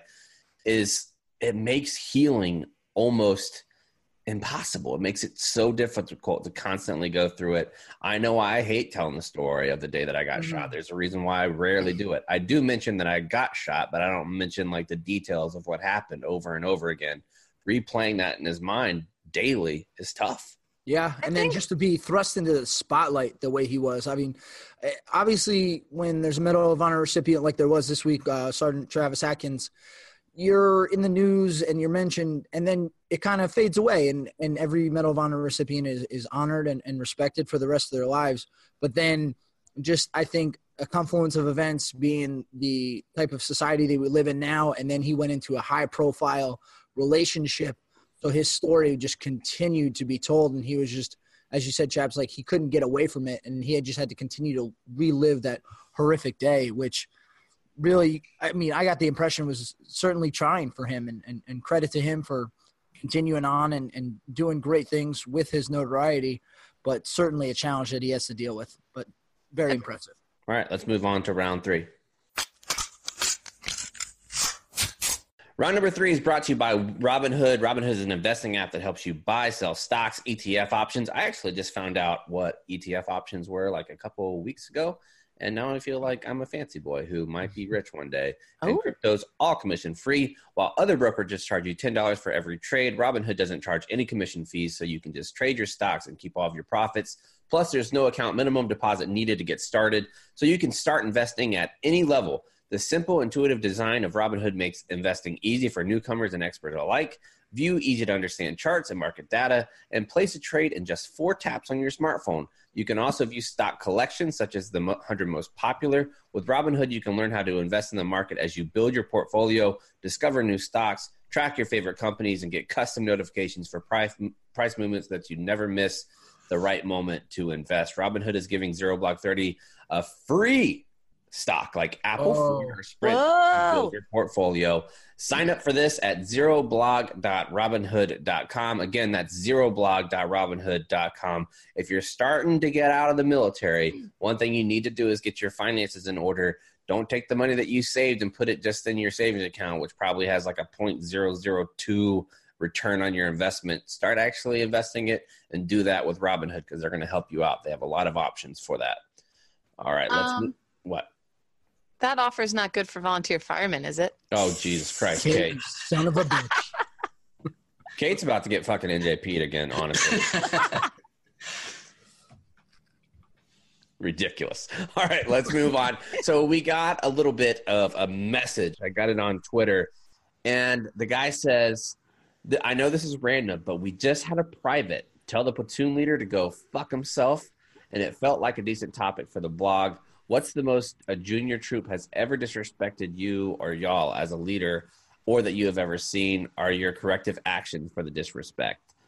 is it makes healing almost impossible. It makes it so difficult to constantly go through it. I know I hate telling the story of the day that I got Mhm. shot. There's a reason why I rarely do it. I do mention that I got shot, but I don't mention like the details of what happened over and over again. Replaying that in his mind daily is tough. Yeah, I and then think- just to be thrust into the spotlight the way he was. I mean, eh, obviously, when there's a Medal of Honor recipient like there was this week, uh, Sergeant Travis Atkins, you're in the news and you're mentioned, and then it kind of fades away, and, and every Medal of Honor recipient is, is honored and, and respected for the rest of their lives. But then just, I think, a confluence of events being the type of society that we live in now, and then he went into a high-profile relationship. So his story just continued to be told, and he was just, as you said, Chaps, like he couldn't get away from it, and he had just had to continue to relive that horrific day, which really, I mean, I got the impression was certainly trying for him, and, and, and credit to him for continuing on and, and doing great things with his notoriety, but certainly a challenge that he has to deal with, but very impressive. All right, let's move on to round three. Round number three is brought to you by Robinhood. Robinhood is an investing app that helps you buy, sell stocks, E T F options. I actually just found out what E T F options were like a couple of weeks ago, and now I feel like I'm a fancy boy who might be rich one day. And Oh. crypto's all commission free, while other brokerages charge you ten dollars for every trade. Robinhood doesn't charge any commission fees, so you can just trade your stocks and keep all of your profits. Plus, there's no account minimum deposit needed to get started, so you can start investing at any level. The simple, intuitive design of Robinhood makes investing easy for newcomers and experts alike. View easy-to-understand charts and market data, and place a trade in just four taps on your smartphone. You can also view stock collections, such as the one hundred most popular. With Robinhood, you can learn how to invest in the market as you build your portfolio, discover new stocks, track your favorite companies, and get custom notifications for price, price movements that you never miss the right moment to invest. Robinhood is giving Zero Block thirty a free stock like Apple, Oh. Ford, or Sprint to Whoa. build your portfolio. Sign up for this at zero blog dot robinhood dot com. Again, that's zero blog dot robinhood dot com. If you're starting to get out of the military, one thing you need to do is get your finances in order. Don't take the money that you saved and put it just in your savings account, which probably has like a zero point zero zero two return on your investment. Start actually investing it and do that with Robinhood, because they're going to help you out. They have a lot of options for that. All right, let's Um, move. What? That offer is not good for volunteer firemen, is it? Oh, Jesus Christ, Kate, Kate. son of a bitch. Kate's about to get fucking N J P'd again, honestly. Ridiculous. All right, let's move on. So we got a little bit of a message. I got it on Twitter, and the guy says, I know this is random, but we just had a private tell the platoon leader to go fuck himself, and it felt like a decent topic for the blog. What's the most a junior troop has ever disrespected you or y'all as a leader, or that you have ever seen, are your corrective actions for the disrespect?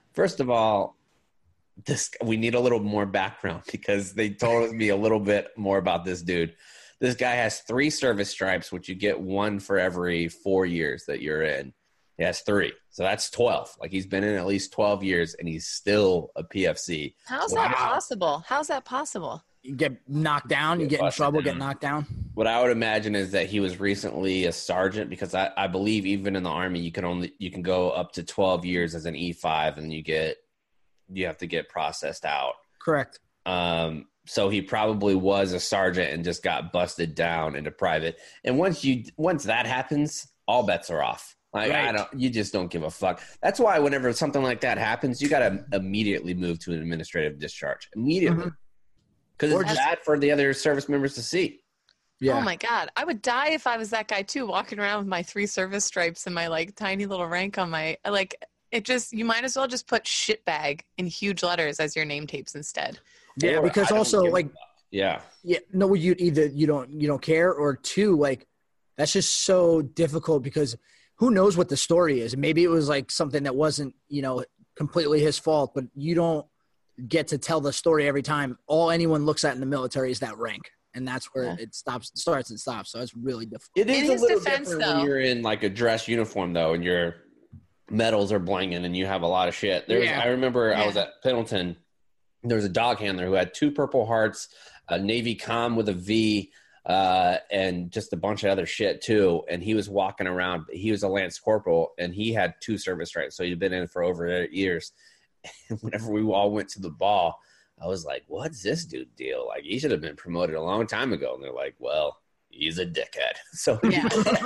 First of all, this we need a little more background because they told me a little bit more about this dude. This guy has three service stripes, which you get one for every four years that you're in. He has three. So that's twelve. Like he's been in at least twelve years and he's still a P F C. How's wow. that possible? How's that possible? You get knocked down, you get in trouble, get knocked down. What I would imagine is that he was recently a sergeant because I, I believe even in the Army you can only you can go up to twelve years as an E five and you get you have to get processed out. Correct. Um, so he probably was a sergeant and just got busted down into private. And once you once that happens, all bets are off. Like Right. I don't, you just don't give a fuck. That's why whenever something like that happens, you got to immediately move to an administrative discharge immediately because Or it's just- bad for the other service members to see. Yeah. Oh my God. I would die if I was that guy too, walking around with my three service stripes and my like tiny little rank on my, like it just, you might as well just put shitbag in huge letters as your name tapes instead. Yeah, Or because I don't also give a like fuck. yeah, yeah, no, you either you don't you don't care or two, like that's just so difficult because who knows what the story is? Maybe it was like something that wasn't, you know, completely his fault, but you don't get to tell the story every time. All anyone looks at in the military is that rank. And that's where Yeah. it stops, starts and stops. So it's really difficult. it In is a his little defense, different though- when you're in like a dress uniform though, and your medals are blinging and you have a lot of shit. There was, Yeah. I remember I was Yeah. at Pendleton. There was a dog handler who had two Purple Hearts, a Navy com with a V, uh, and just a bunch of other shit too. And he was walking around. He was a Lance Corporal, and he had two service stripes, so he'd been in for over eight years. And whenever we all went to the ball, I was like, "What's this dude deal? Like, he should have been promoted a long time ago." And they're like, "Well, he's a dickhead." So Yeah.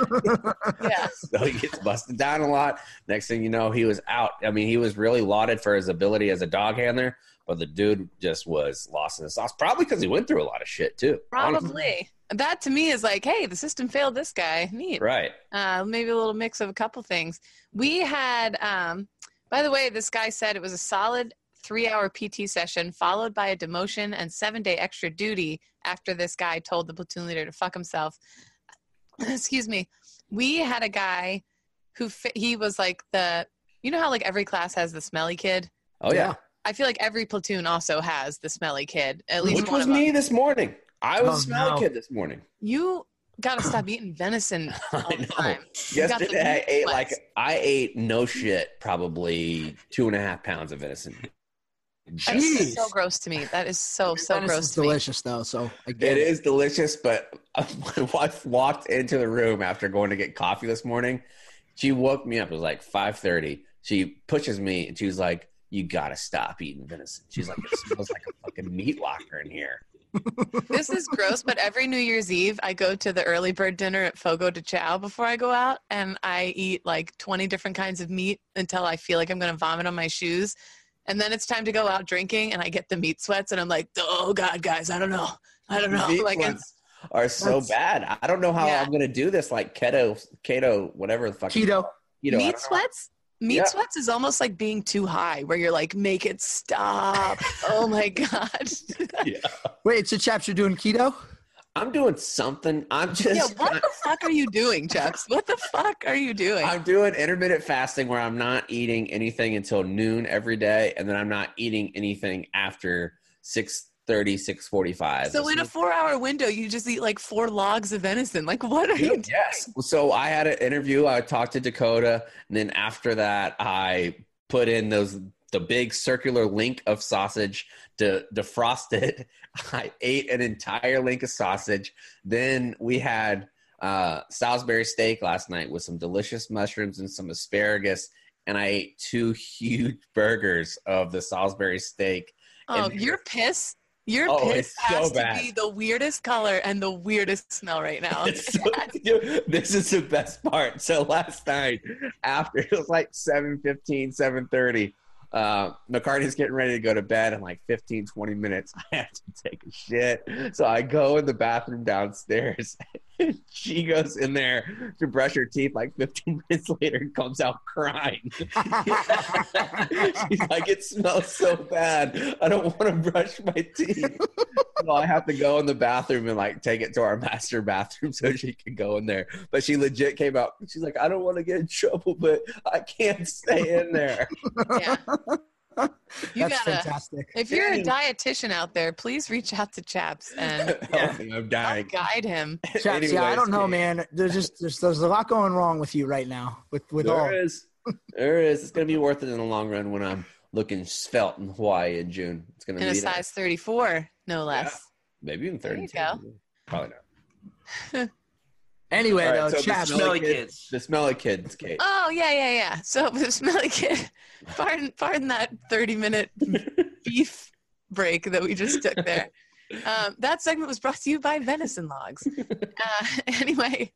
Yeah. so he gets busted down a lot. Next thing you know, he was out. I mean, he was really lauded for his ability as a dog handler, but the dude just was lost in the sauce. Probably because he went through a lot of shit too. honestly. Probably. That to me is like, hey, the system failed this guy. Neat. Right. Uh, maybe a little mix of a couple things. We had, um, by the way, this guy said it was a solid three-hour P T session followed by a demotion and seven-day extra duty after this guy told the platoon leader to fuck himself. Excuse me. We had a guy who fi- he was like the, you know how like every class has the smelly kid? Oh yeah. I feel like every platoon also has the smelly kid. At least Which one was of them. me this morning. I was Oh, a smelly no. kid this morning. You gotta stop eating venison all I the know. time. You got the Yesterday I meat ate sweats. like I ate no shit, probably two and a half pounds of venison. That's Jeez. so gross to me. That is so so Venison gross is to me. delicious though. So I get It is delicious, but my wife walked into the room after going to get coffee this morning. She woke me up. It was like five thirty. She pushes me and she was like, "You gotta stop eating venison." She's like, "It smells like a fucking meat locker in here." This is gross, but every New Year's Eve, I go to the early bird dinner at Fogo de Chao before I go out, and I eat like twenty different kinds of meat until I feel like I'm going to vomit on my shoes. And then it's time to go out drinking, and I get the meat sweats, and I'm like, oh, God, guys, I don't know. I don't know. Meat Like, sweats it's, are so That's- bad. I don't know how Yeah. I'm gonna do this. Like keto, keto, whatever the fuck. keto. Keto. I don't meat know. sweats? Meat Yeah. sweats is almost like being too high, where you're like, make it stop. Oh, my God. Yeah. Wait, so chaps, you're doing keto? I'm doing something. I'm just. Yeah, what the fuck are you doing, Chucks? What the fuck are you doing? I'm doing intermittent fasting where I'm not eating anything until noon every day, and then I'm not eating anything after six thirty, six forty-five. So in a four-hour window, you just eat like four logs of venison. Like, what are you doing? Yes. So I had an interview. I talked to Dakota, and then after that, I put in those the big circular link of sausage to defrost it. I ate an entire link of sausage. Then we had uh, Salisbury steak last night with some delicious mushrooms and some asparagus, and I ate two huge burgers of the Salisbury steak. Oh, And- your piss, your Oh, piss it's so has to bad. be the weirdest color and the weirdest smell right now. It's so- this is the best part. So last night, after it was like seven fifteen, seven thirty, uh, McCartney's getting ready to go to bed in like fifteen, twenty minutes. I have to take a shit. So I go in the bathroom downstairs. She goes in there to brush her teeth like fifteen minutes later and comes out crying. She's like, it smells so bad. I don't want to brush my teeth. So I have to go in the bathroom and like take it to our master bathroom so she can go in there. But she legit came out. She's like, I don't want to get in trouble, but I can't stay in there. Yeah. You That's gotta, fantastic. if you're a dietitian out there, please reach out to Chaps and Help me, I'm dying. help guide him. Chaps, yeah, I Anyways, don't know, Kate. man. There's just there's, there's a lot going wrong with you right now. With with all. There is. There is. It's going to be worth it in the long run when I'm looking svelte in Hawaii in June. It's going to In be a size thirty-four, no less. maybe even There you thirty-two. go. Probably not. Anyway, All right, though, so the Chaps. smelly Smelly kid- kids. The smelly kids, Kate. Oh yeah, yeah, yeah. So the smelly kid, pardon, pardon that thirty-minute beef break that we just took there. Um, that segment was brought to you by Venison Logs. Uh, anyway,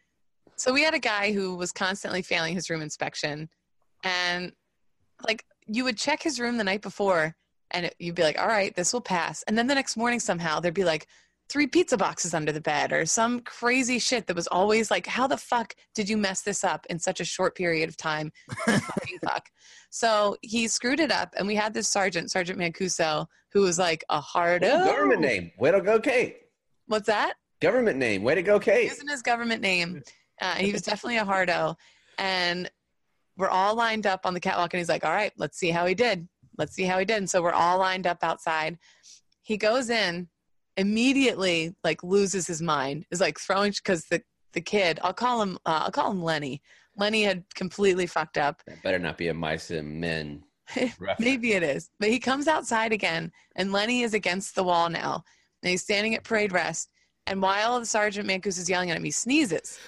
so we had a guy who was constantly failing his room inspection, and like you would check his room the night before, and it, you'd be like, "All right, this will pass," and then the next morning somehow there'd be like three pizza boxes under the bed or some crazy shit that was always like, how the fuck did you mess this up in such a short period of time? Fucking fuck. So he screwed it up, and we had this sergeant, Sergeant Mancuso, who was like a hard Ooh, government name. Way to go, Kate. What's that? Government name. Way to go, Kate. Using his government name. Uh, he was definitely a hardo. And we're all lined up on the catwalk, and he's like, all right, let's see how he did. Let's see how he did. And so we're all lined up outside. He goes in, immediately like loses his mind, is like throwing, because the the kid, I'll call him uh, I'll call him Lenny. Lenny had completely fucked up. That better not be a mice and men. reference. Maybe it is, but he comes outside again, and Lenny is against the wall now, and he's standing at parade rest. And while the Sergeant Mancuso is yelling at him, he sneezes.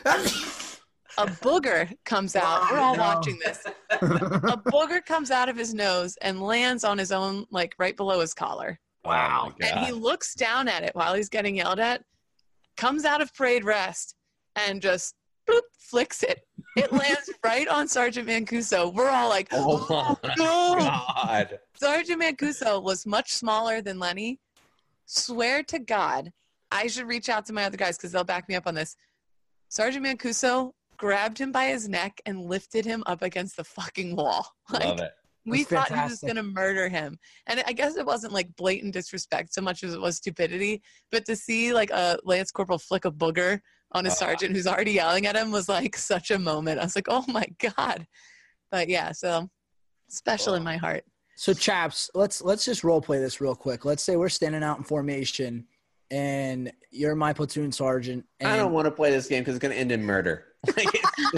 A booger comes out. We're all no. watching this. A booger comes out of his nose and lands on his own, like right below his collar. Wow. Oh And he looks down at it while he's getting yelled at, comes out of parade rest, and just bloop, flicks it. It lands right on Sergeant Mancuso. We're all like, Oh my no. God. Sergeant Mancuso was much smaller than Lenny. Swear to God, I should reach out to my other guys because they'll back me up on this. Sergeant Mancuso grabbed him by his neck and lifted him up against the fucking wall. Like, Love it. we That's thought he was fantastic. going to murder him. And I guess it wasn't like blatant disrespect so much as it was stupidity. But to see like a Lance Corporal flick a booger on a Ah. sergeant who's already yelling at him was like such a moment. I was like, oh my God. But yeah, so special in my heart. So, Chaps, let's let's just role play this real quick. Let's say we're standing out in formation, and you're my platoon sergeant. And I don't want to play this game because it's going to end in murder. Like,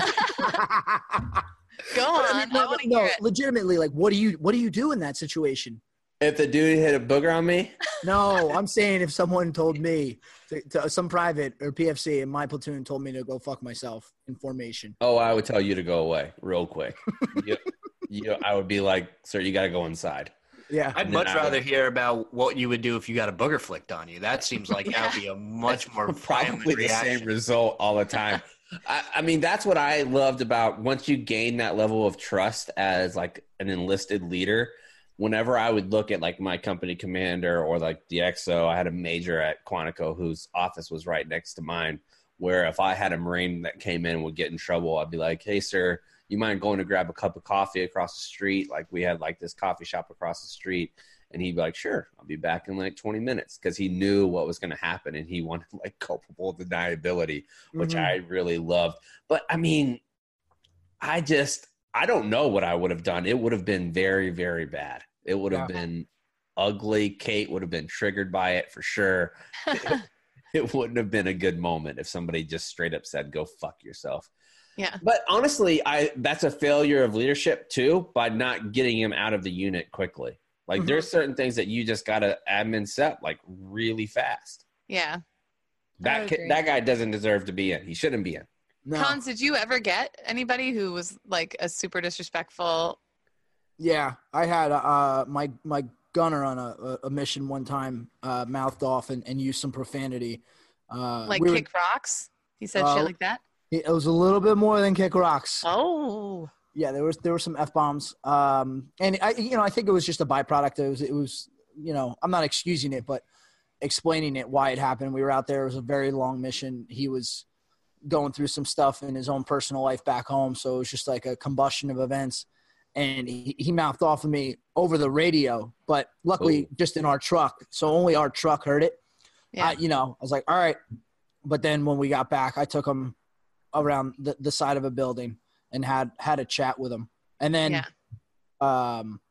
Go on. I I, mean, no, want to no, hear it. legitimately, like, what do you what do you do in that situation? if the dude hit a booger on me, No, I'm saying if someone told me, to, to, some private or P F C in my platoon told me to go fuck myself in formation. oh, I would tell you to go away real quick. you, you, I would be like, sir, you got to go inside. Yeah. I'd And much then I rather would- hear about what you would do if you got a booger flicked on you. That seems like that would be a much more Probably violent the reaction. same result all the time. I, I mean, that's what I loved about once you gain that level of trust as like an enlisted leader. Whenever I would look at like my company commander or like the X O, I had a major at Quantico whose office was right next to mine, where if I had a Marine that came in and would get in trouble, I'd be like, hey, sir, you mind going to grab a cup of coffee across the street? Like we had like this coffee shop across the street. And he'd be like, sure, I'll be back in like twenty minutes, because he knew what was going to happen and he wanted like culpable deniability, which Mhm. I really loved. But I mean, I just, I don't know what I would have done. It would have been very, very bad. It would have Yeah. been ugly. Kate would have been triggered by it for sure. It wouldn't have been a good moment if somebody just straight up said, go fuck yourself. Yeah. But honestly, I that's a failure of leadership too, by not getting him out of the unit quickly. Like Mhm. there's certain things that you just got to admin set like really fast. Yeah. I That would ki- agree. that guy doesn't deserve to be in. He shouldn't be in. No. Cons, did you ever get anybody who was like a super disrespectful? Yeah, I had uh my my gunner on a, a mission one time, uh, mouthed off and, and used some profanity. Uh, Like we were- kick rocks? He said Uh, shit like that? it was a little bit more than kick rocks. Oh. Yeah, there was there were some f bombs, um, and I you know I think it was just a byproduct. It was it was you know I'm not excusing it, but explaining it why it happened. We were out there. It was a very long mission. He was going through some stuff in his own personal life back home, so it was just like a combustion of events. And he, he mouthed off of me over the radio, but luckily Ooh. just in our truck, so only our truck heard it. Yeah. I, you know, I was like, all right. But then when we got back, I took him around the, the side of a building and had had a chat with him. And then Yeah. um,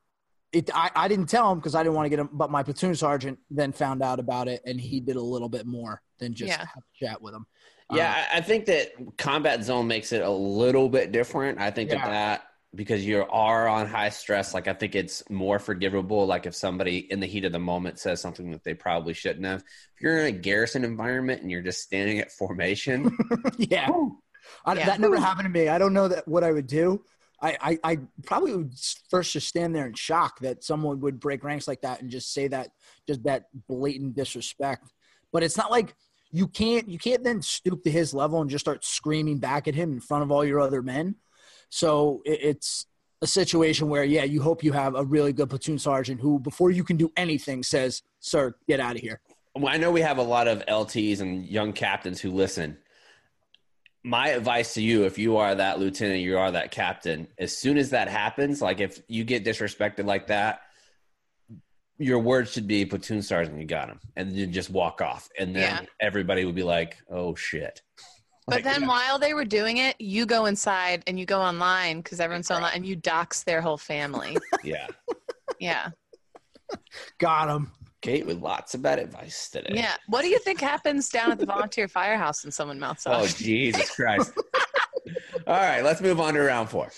it, I, I didn't tell him because I didn't want to get him, but my platoon sergeant then found out about it, and he did a little bit more than just Yeah. have a chat with him. Yeah, Uh, I I think that combat zone makes it a little bit different. I think Yeah. that that because you are on high stress, like I think it's more forgivable. Like if somebody in the heat of the moment says something that they probably shouldn't have. If you're in a garrison environment and you're just standing at formation, yeah. I, Yeah. That never happened to me. I don't know that what I would do. I, I, I probably would first just stand there in shock that someone would break ranks like that and just say that, just that blatant disrespect. But it's not like you can't, you can't then stoop to his level and just start screaming back at him in front of all your other men. So it, it's a situation where, yeah, you hope you have a really good platoon sergeant who, before you can do anything, says, "Sir, get out of here." Well, I know we have a lot of L Ts and young captains who listen. My advice to you, if you are that lieutenant, you are that captain, as soon as that happens, like if you get disrespected like that, your words should be platoon sergeant, you got him. And then just walk off. And then Yeah. everybody would be like, oh, shit. But Like, then while they were doing it, you go inside and you go online because everyone's so online and you dox their whole family. yeah. Yeah. Got him. Kate with lots of bad advice today. Yeah. What do you think happens down at the volunteer firehouse when someone mouths Oh, off? Jesus Christ. All right, let's move on to round four.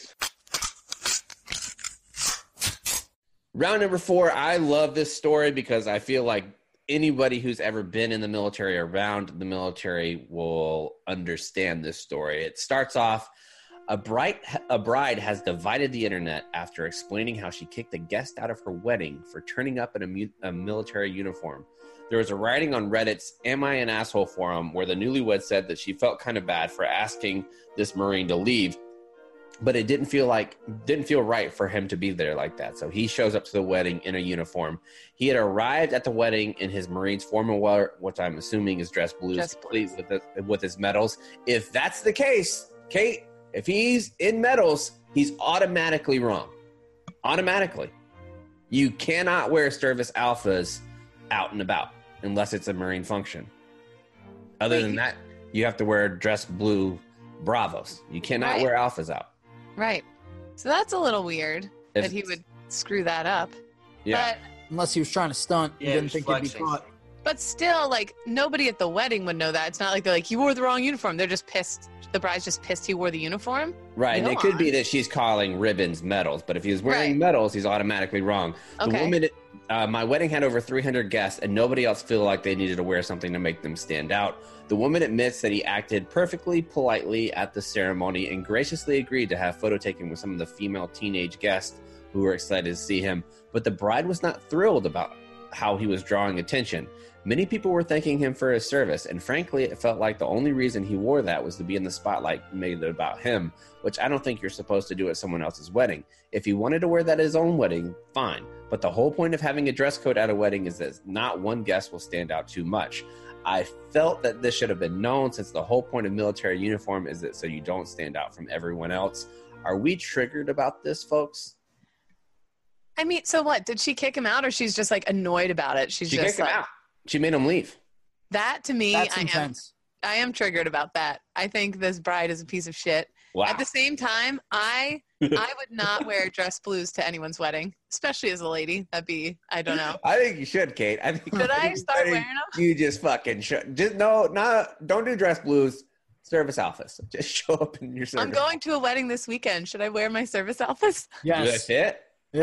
Round number four, I love this story because I feel like anybody who's ever been in the military, around the military, will understand this story. It starts off, a, bright, a bride has divided the internet after explaining how she kicked a guest out of her wedding for turning up in a, mu- a military uniform. There was a writing on Reddit's Am I an Asshole forum where the newlywed said that she felt kind of bad for asking this Marine to leave, but it didn't feel like didn't feel right for him to be there like that. So he shows up to the wedding in a uniform. He had arrived at the wedding in his Marine's formal wear, which I'm assuming is dress blues, Dress complete blues. with the, with his medals. If that's the case, Kate, if he's in medals, he's automatically wrong. Automatically. You cannot wear service alphas out and about unless it's a Marine function. Other Wait, than you- that, you have to wear dress blue Bravos. You cannot Right. wear alphas out. Right. So that's a little weird If- that he would screw that up. Yeah. But Unless he was trying to stunt and Yeah, he didn't was think flexing. he'd be caught. but still, like, nobody at the wedding would know that. It's not like they're like, you wore the wrong uniform. They're just pissed. The bride's just pissed he wore the uniform. Right, and Go it could be on. that she's calling ribbons medals, but if he was wearing Right. medals, he's automatically wrong. The Okay. woman, uh, my wedding had over three hundred guests, and nobody else felt like they needed to wear something to make them stand out. The woman admits that he acted perfectly politely at the ceremony and graciously agreed to have photo taken with some of the female teenage guests who were excited to see him. But the bride was not thrilled about how he was drawing attention. Many people were thanking him for his service, and frankly, it felt like the only reason he wore that was to be in the spotlight and made it about him, which I don't think you're supposed to do at someone else's wedding. If he wanted to wear that at his own wedding, fine. But the whole point of having a dress code at a wedding is that not one guest will stand out too much. I felt that this should have been known since the whole point of military uniform is that so you don't stand out from everyone else. Are we triggered about this, folks? I mean, so what? Did she kick him out or she's just like annoyed about it? She's She just kicked him like, out. She made him leave. that to me, That's I am, intense. I am triggered about that. I think this bride is a piece of shit. Wow. At the same time, I I would not wear dress blues to anyone's wedding, especially as a lady. That'd be, I don't know. I think you should, Kate. I think Should I start think wearing them? You just fucking should. Just no, not don't do dress blues. Service alphas. Just show up in your service. I'm going to a wedding this weekend. Should I wear my service outfits? Yes. Yes. That's it.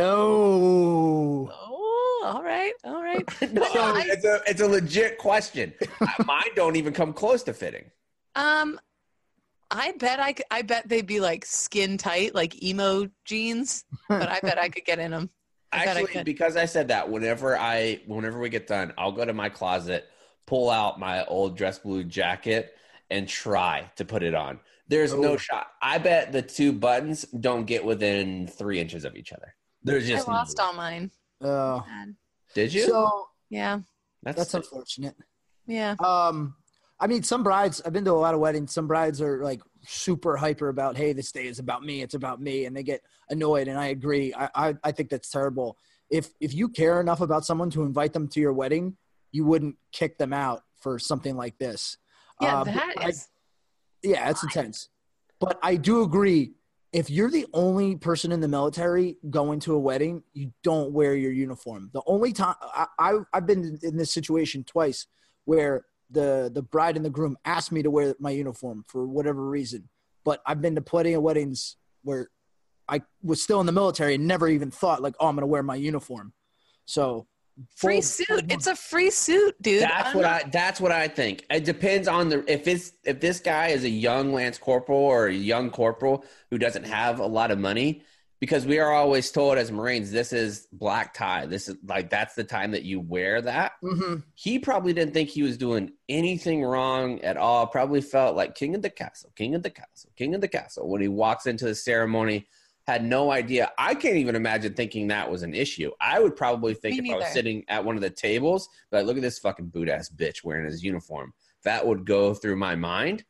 Yo. Oh, all right, all right. No, But no, I- it's a it's a legit question. Mine don't even come close to fitting. Um, I bet I could, I bet they'd be like skin tight, like emo jeans. But I bet I could get in them. I bet I Actually, could. because I said that, whenever I whenever we get done, I'll go to my closet, pull out my old dress blue jacket, and try to put it on. There's no Oh. shot. I bet the two buttons don't get within three inches of each other. There's I just lost no- all mine. Uh, Sad. Did you? so Yeah, that's unfortunate. yeah. Um, I mean, some brides, I've been to a lot of weddings. Some brides are like super hyper about, hey, this day is about me. It's about me. And they get annoyed. And I agree. I, I, I think that's terrible. If, if you care enough about someone to invite them to your wedding, you wouldn't kick them out for something like this. Yeah, Uh, that but I- is. yeah, it's intense. But I do agree. if you're the only person in the military going to a wedding, you don't wear your uniform. The only time I, I I've been in this situation twice where the the bride and the groom asked me to wear my uniform for whatever reason, but I've been to plenty of weddings where I was still in the military and never even thought like, oh, I'm going to wear my uniform. So free full- suit. full- It's a free suit, dude. That's I'm what not- I. That's what I think. It depends on the if it's if this guy is a young Lance Corporal or a young corporal who doesn't have a lot of money, because we are always told as Marines, this is black tie. This is like that's the time that you wear that. Mhm. He probably didn't think he was doing anything wrong at all. Probably felt like king of the castle, king of the castle, king of the castle when he walks into the ceremony. Had no idea. I can't even imagine thinking that was an issue. I would probably think Me if I was neither. sitting at one of the tables, but look at this fucking boot ass bitch wearing his uniform. That would go through my mind.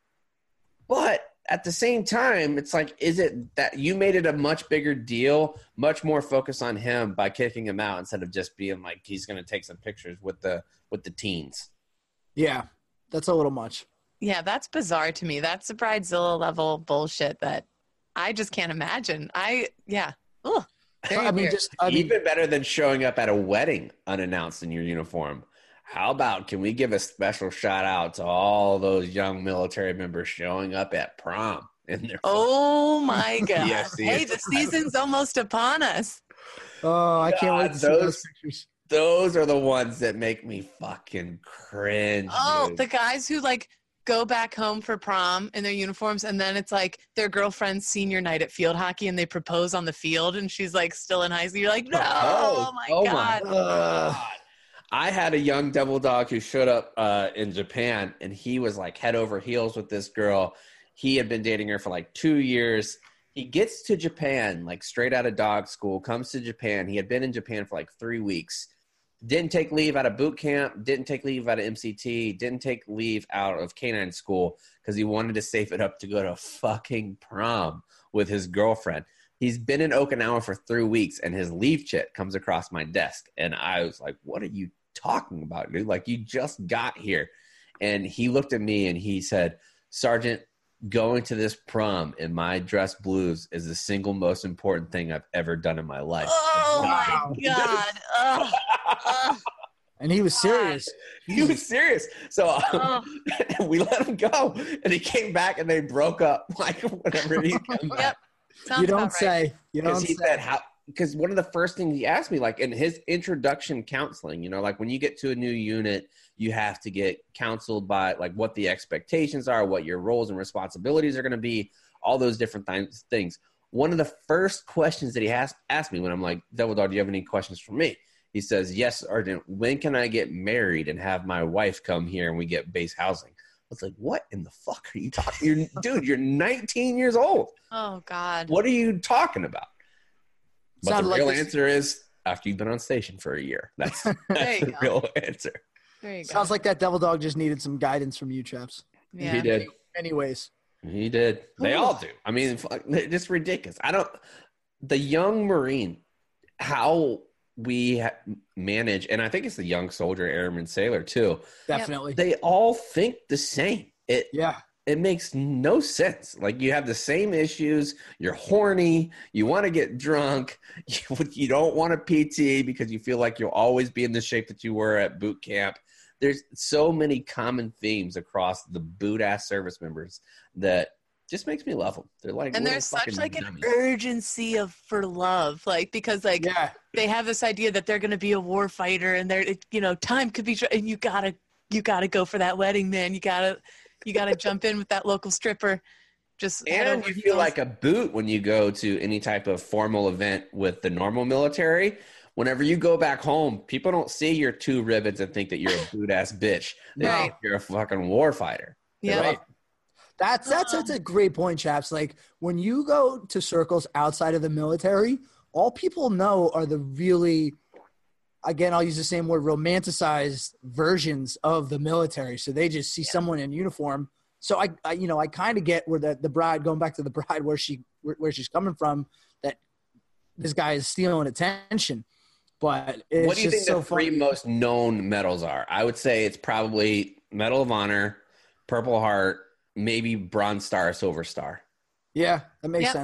But at the same time, it's like, is it that you made it a much bigger deal, much more focus on him by kicking him out instead of just being like he's going to take some pictures with the with the teens? Yeah, that's a little much. Yeah, that's bizarre to me. That's a Bridezilla level bullshit that I just can't imagine. I yeah. Ugh, very I mean, weird. just I mean, Even better than showing up at a wedding unannounced in your uniform. How about, can we give a special shout out to all those young military members showing up at prom in their Oh my god! Yes, he Hey, is. the season's almost upon us. oh, I can't wait God, to see those those- pictures. Those are the ones that make me fucking cringe. Oh, dude. the guys who like go back home for prom in their uniforms, and then it's like their girlfriend's senior night at field hockey, and they propose on the field, and she's like still in high school. You're like, no, oh, my oh god. Ugh. I had a young devil dog who showed up uh, in Japan, and he was like head over heels with this girl. He had been dating her for like two years. He gets to Japan, like straight out of dog school, comes to Japan. He had been in Japan for like three weeks. Didn't take leave out of boot camp, didn't take leave out of M C T, didn't take leave out of canine school because he wanted to save it up to go to fucking prom with his girlfriend. He's been in Okinawa for three weeks, and his leave chit comes across my desk. And I was like, what are you talking about, dude? Like, you just got here. And he looked at me and he said, Sergeant, going to this prom in my dress blues is the single most important thing I've ever done in my life. Oh Wow. my god. Ugh. Ugh. And he was serious. He was serious. So Oh. we let him go, and he came back, and they broke up. Like, whenever he came back. Yep. Sounds You don't about right. say. You don't Because he say. said how. Because one of the first things he asked me, like in his introduction counseling, you know, like when you get to a new unit, you have to get counseled by like what the expectations are, what your roles and responsibilities are going to be, all those different th- things. One of the first questions that he has asked me when I'm like, Devil Dog, do you have any questions for me? He says, yes, Sergeant, when can I get married and have my wife come here and we get base housing? I was like, what in the fuck are you talking? You're, dude, you're nineteen years old. Oh god. What are you talking about? But Sounded the like real this- answer is after you've been on station for a year. That's, There that's you the go. real answer. There you go. Sounds like that devil dog just needed some guidance from you, chaps. yeah. He did. Anyways, He did. They all do. I mean, fuck, they're just ridiculous. I don't. The young Marine, how we ha- manage, and I think it's the young soldier, airman, sailor too. definitely. They all think the same. It Yeah. it makes no sense. Like, you have the same issues. You're horny. You want to get drunk. You, you don't want a P T because you feel like you'll always be in the shape that you were at boot camp. There's so many common themes across the boot ass service members that just makes me love them. They're like, And little there's such fucking like an dummies. urgency of for love, like because like Yeah. they have this idea that they're going to be a war fighter, and they're it, you know time could be, and you gotta you gotta go for that wedding, man. You gotta you gotta jump in with that local stripper. Just head And over you feel heels. like a boot when you go to any type of formal event with the normal military. Whenever you go back home, people don't see your two ribbons and think that you're a boot ass bitch. They No. think you're a fucking war fighter. They yeah. love Right. That's that's that's a great point, chaps. Like when you go to circles outside of the military, all people know are the really, again, I'll use the same word, romanticized versions of the military. So they just see someone in uniform. So I, I you know, I kind of get where the the bride, going back to the bride, where she where, where she's coming from, that this guy is stealing attention. But it's What do you just think so the three funny. most known medals are? I would say it's probably Medal of Honor, Purple Heart, maybe Bronze Star, Silver Star. Yeah, that makes Yep. sense.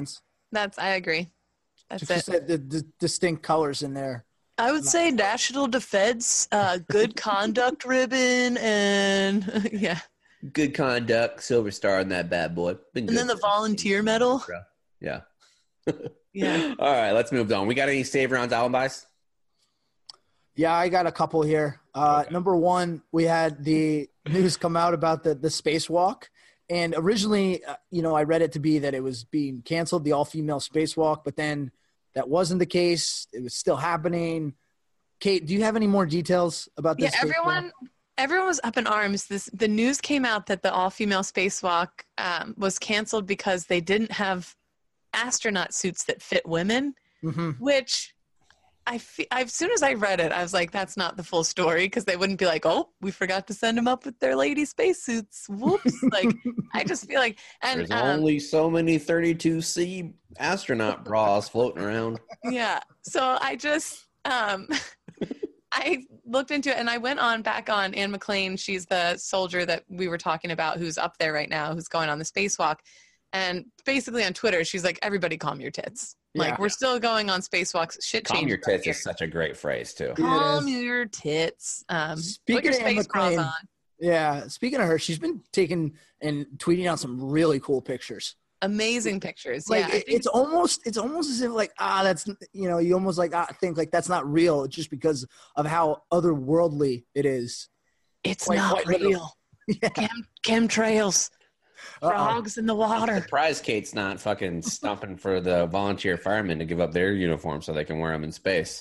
That's I agree. That's Just it. the, the distinct colors in there. I would say national defense, uh, good conduct ribbon, and yeah, Good conduct, silver star on that bad boy. Been and then good the for volunteer medal. bro. Yeah. Yeah. All right, let's move on. We got any save rounds album buys? Yeah, I got a couple here. Uh, Okay. Number one, we had the news come out about the the spacewalk, and originally, uh, you know, I read it to be that it was being canceled, the all female spacewalk, but then that wasn't the case. It was still happening. Kate, do you have any more details about Yeah, this? spacewalk? everyone everyone was up in arms. This the news came out that the all female spacewalk um, was canceled because they didn't have astronaut suits that fit women, Mhm. which I fe- as soon as I read it, I was like, that's not the full story, because they wouldn't be like, oh, we forgot to send them up with their lady spacesuits. Whoops! Like, I just feel like, and There's um, only so many thirty-two C astronaut bras floating around. yeah. So I just um I looked into it, and I went on back on Anne McClain. She's the soldier that we were talking about who's up there right now, who's going on the spacewalk. And basically on Twitter, she's like, everybody calm your tits. Like, Yeah. we're still going on spacewalks. Shit Calm changes your out tits here. is such a great phrase too. Calm It your tits. Um, Speaking put your of Anne space bras McClain, on. Yeah, speaking of her, she's been taking and tweeting out some really cool pictures. Amazing pictures. Like yeah, I it- think it's almost it's almost as if like ah that's you know you almost like ah, think like that's not real just because of how otherworldly it is. it's quite- not quite literal. real. Yeah. Chem chemtrails, Uh-oh. frogs in the water. Surprised Kate's not fucking stumping for the volunteer firemen to give up their uniform so they can wear them in space.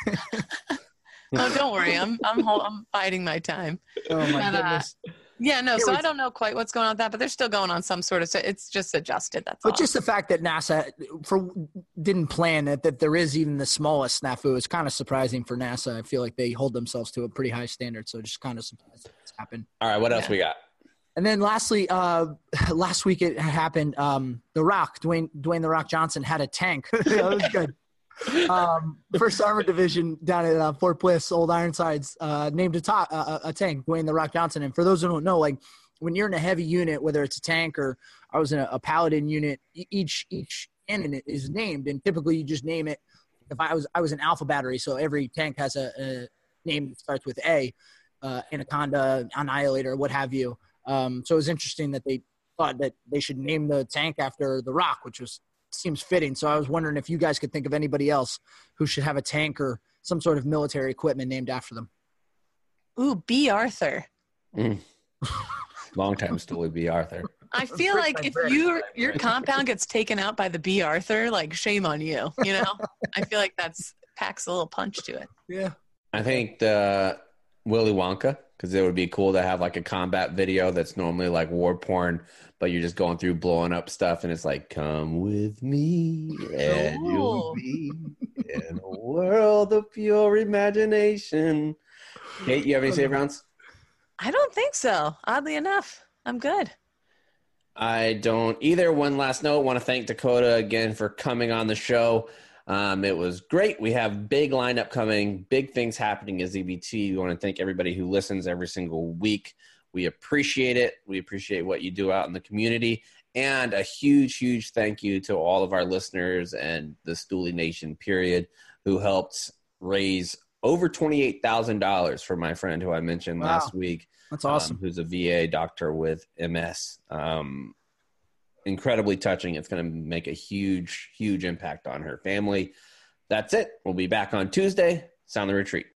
Oh, don't worry, I'm I'm hol- I'm biding my time. Oh my But, uh, goodness! Yeah, no. Yeah, So we- I don't know quite what's going on with that, but they're still going on some sort of. So it's just adjusted. That's all. But just the fact that NASA for didn't plan it, that there is even the smallest snafu is kind of surprising for NASA. I feel like they hold themselves to a pretty high standard, so just kind of surprised that it's happened. All right, what else Yeah. we got? And then lastly, uh, last week it happened. Um, the Rock, Dwayne, Dwayne the Rock Johnson had a tank. That was good. Um, First Armored Division down at uh, Fort Bliss, Old Ironsides, uh, named a, top, uh, a tank, Dwayne the Rock Johnson. And for those who don't know, like when you're in a heavy unit, whether it's a tank or I was in a, a Paladin unit, e- each each cannon is named, and typically you just name it. If I was I was an Alpha battery, so every tank has a, a name that starts with A, uh, Anaconda, Annihilator, what have you. Um, so it was interesting that they thought that they should name the tank after the Rock, which was seems fitting. So I was wondering if you guys could think of anybody else who should have a tank or some sort of military equipment named after them. Ooh, B. Arthur. Long time still would be Arthur. I feel Break like my if bread. you your compound gets taken out by the B. Arthur, like shame on you. You know, I feel like that's packs a little punch to it. Yeah. I think the Willy Wonka, because it would be cool to have like a combat video that's normally like war porn, but you're just going through blowing up stuff, and it's like, come with me, and you'll Ooh. be in a world of pure imagination. Kate, you have any save rounds? I don't think so. Oddly enough, I'm good. I don't either. One last note. Want to thank Dakota again for coming on the show. Um, it was great. We have big lineup coming, big things happening at Z B T. We want to thank everybody who listens every single week. We appreciate it. We appreciate what you do out in the community. And a huge, huge thank you to all of our listeners and the Stooley Nation, period, who helped raise over twenty-eight thousand dollars for my friend who I mentioned Wow. last week. That's awesome. Um, who's a V A doctor with M S. Um, incredibly touching. It's going to make a huge, huge impact on her family. That's it. We'll be back on Tuesday. Sound the retreat.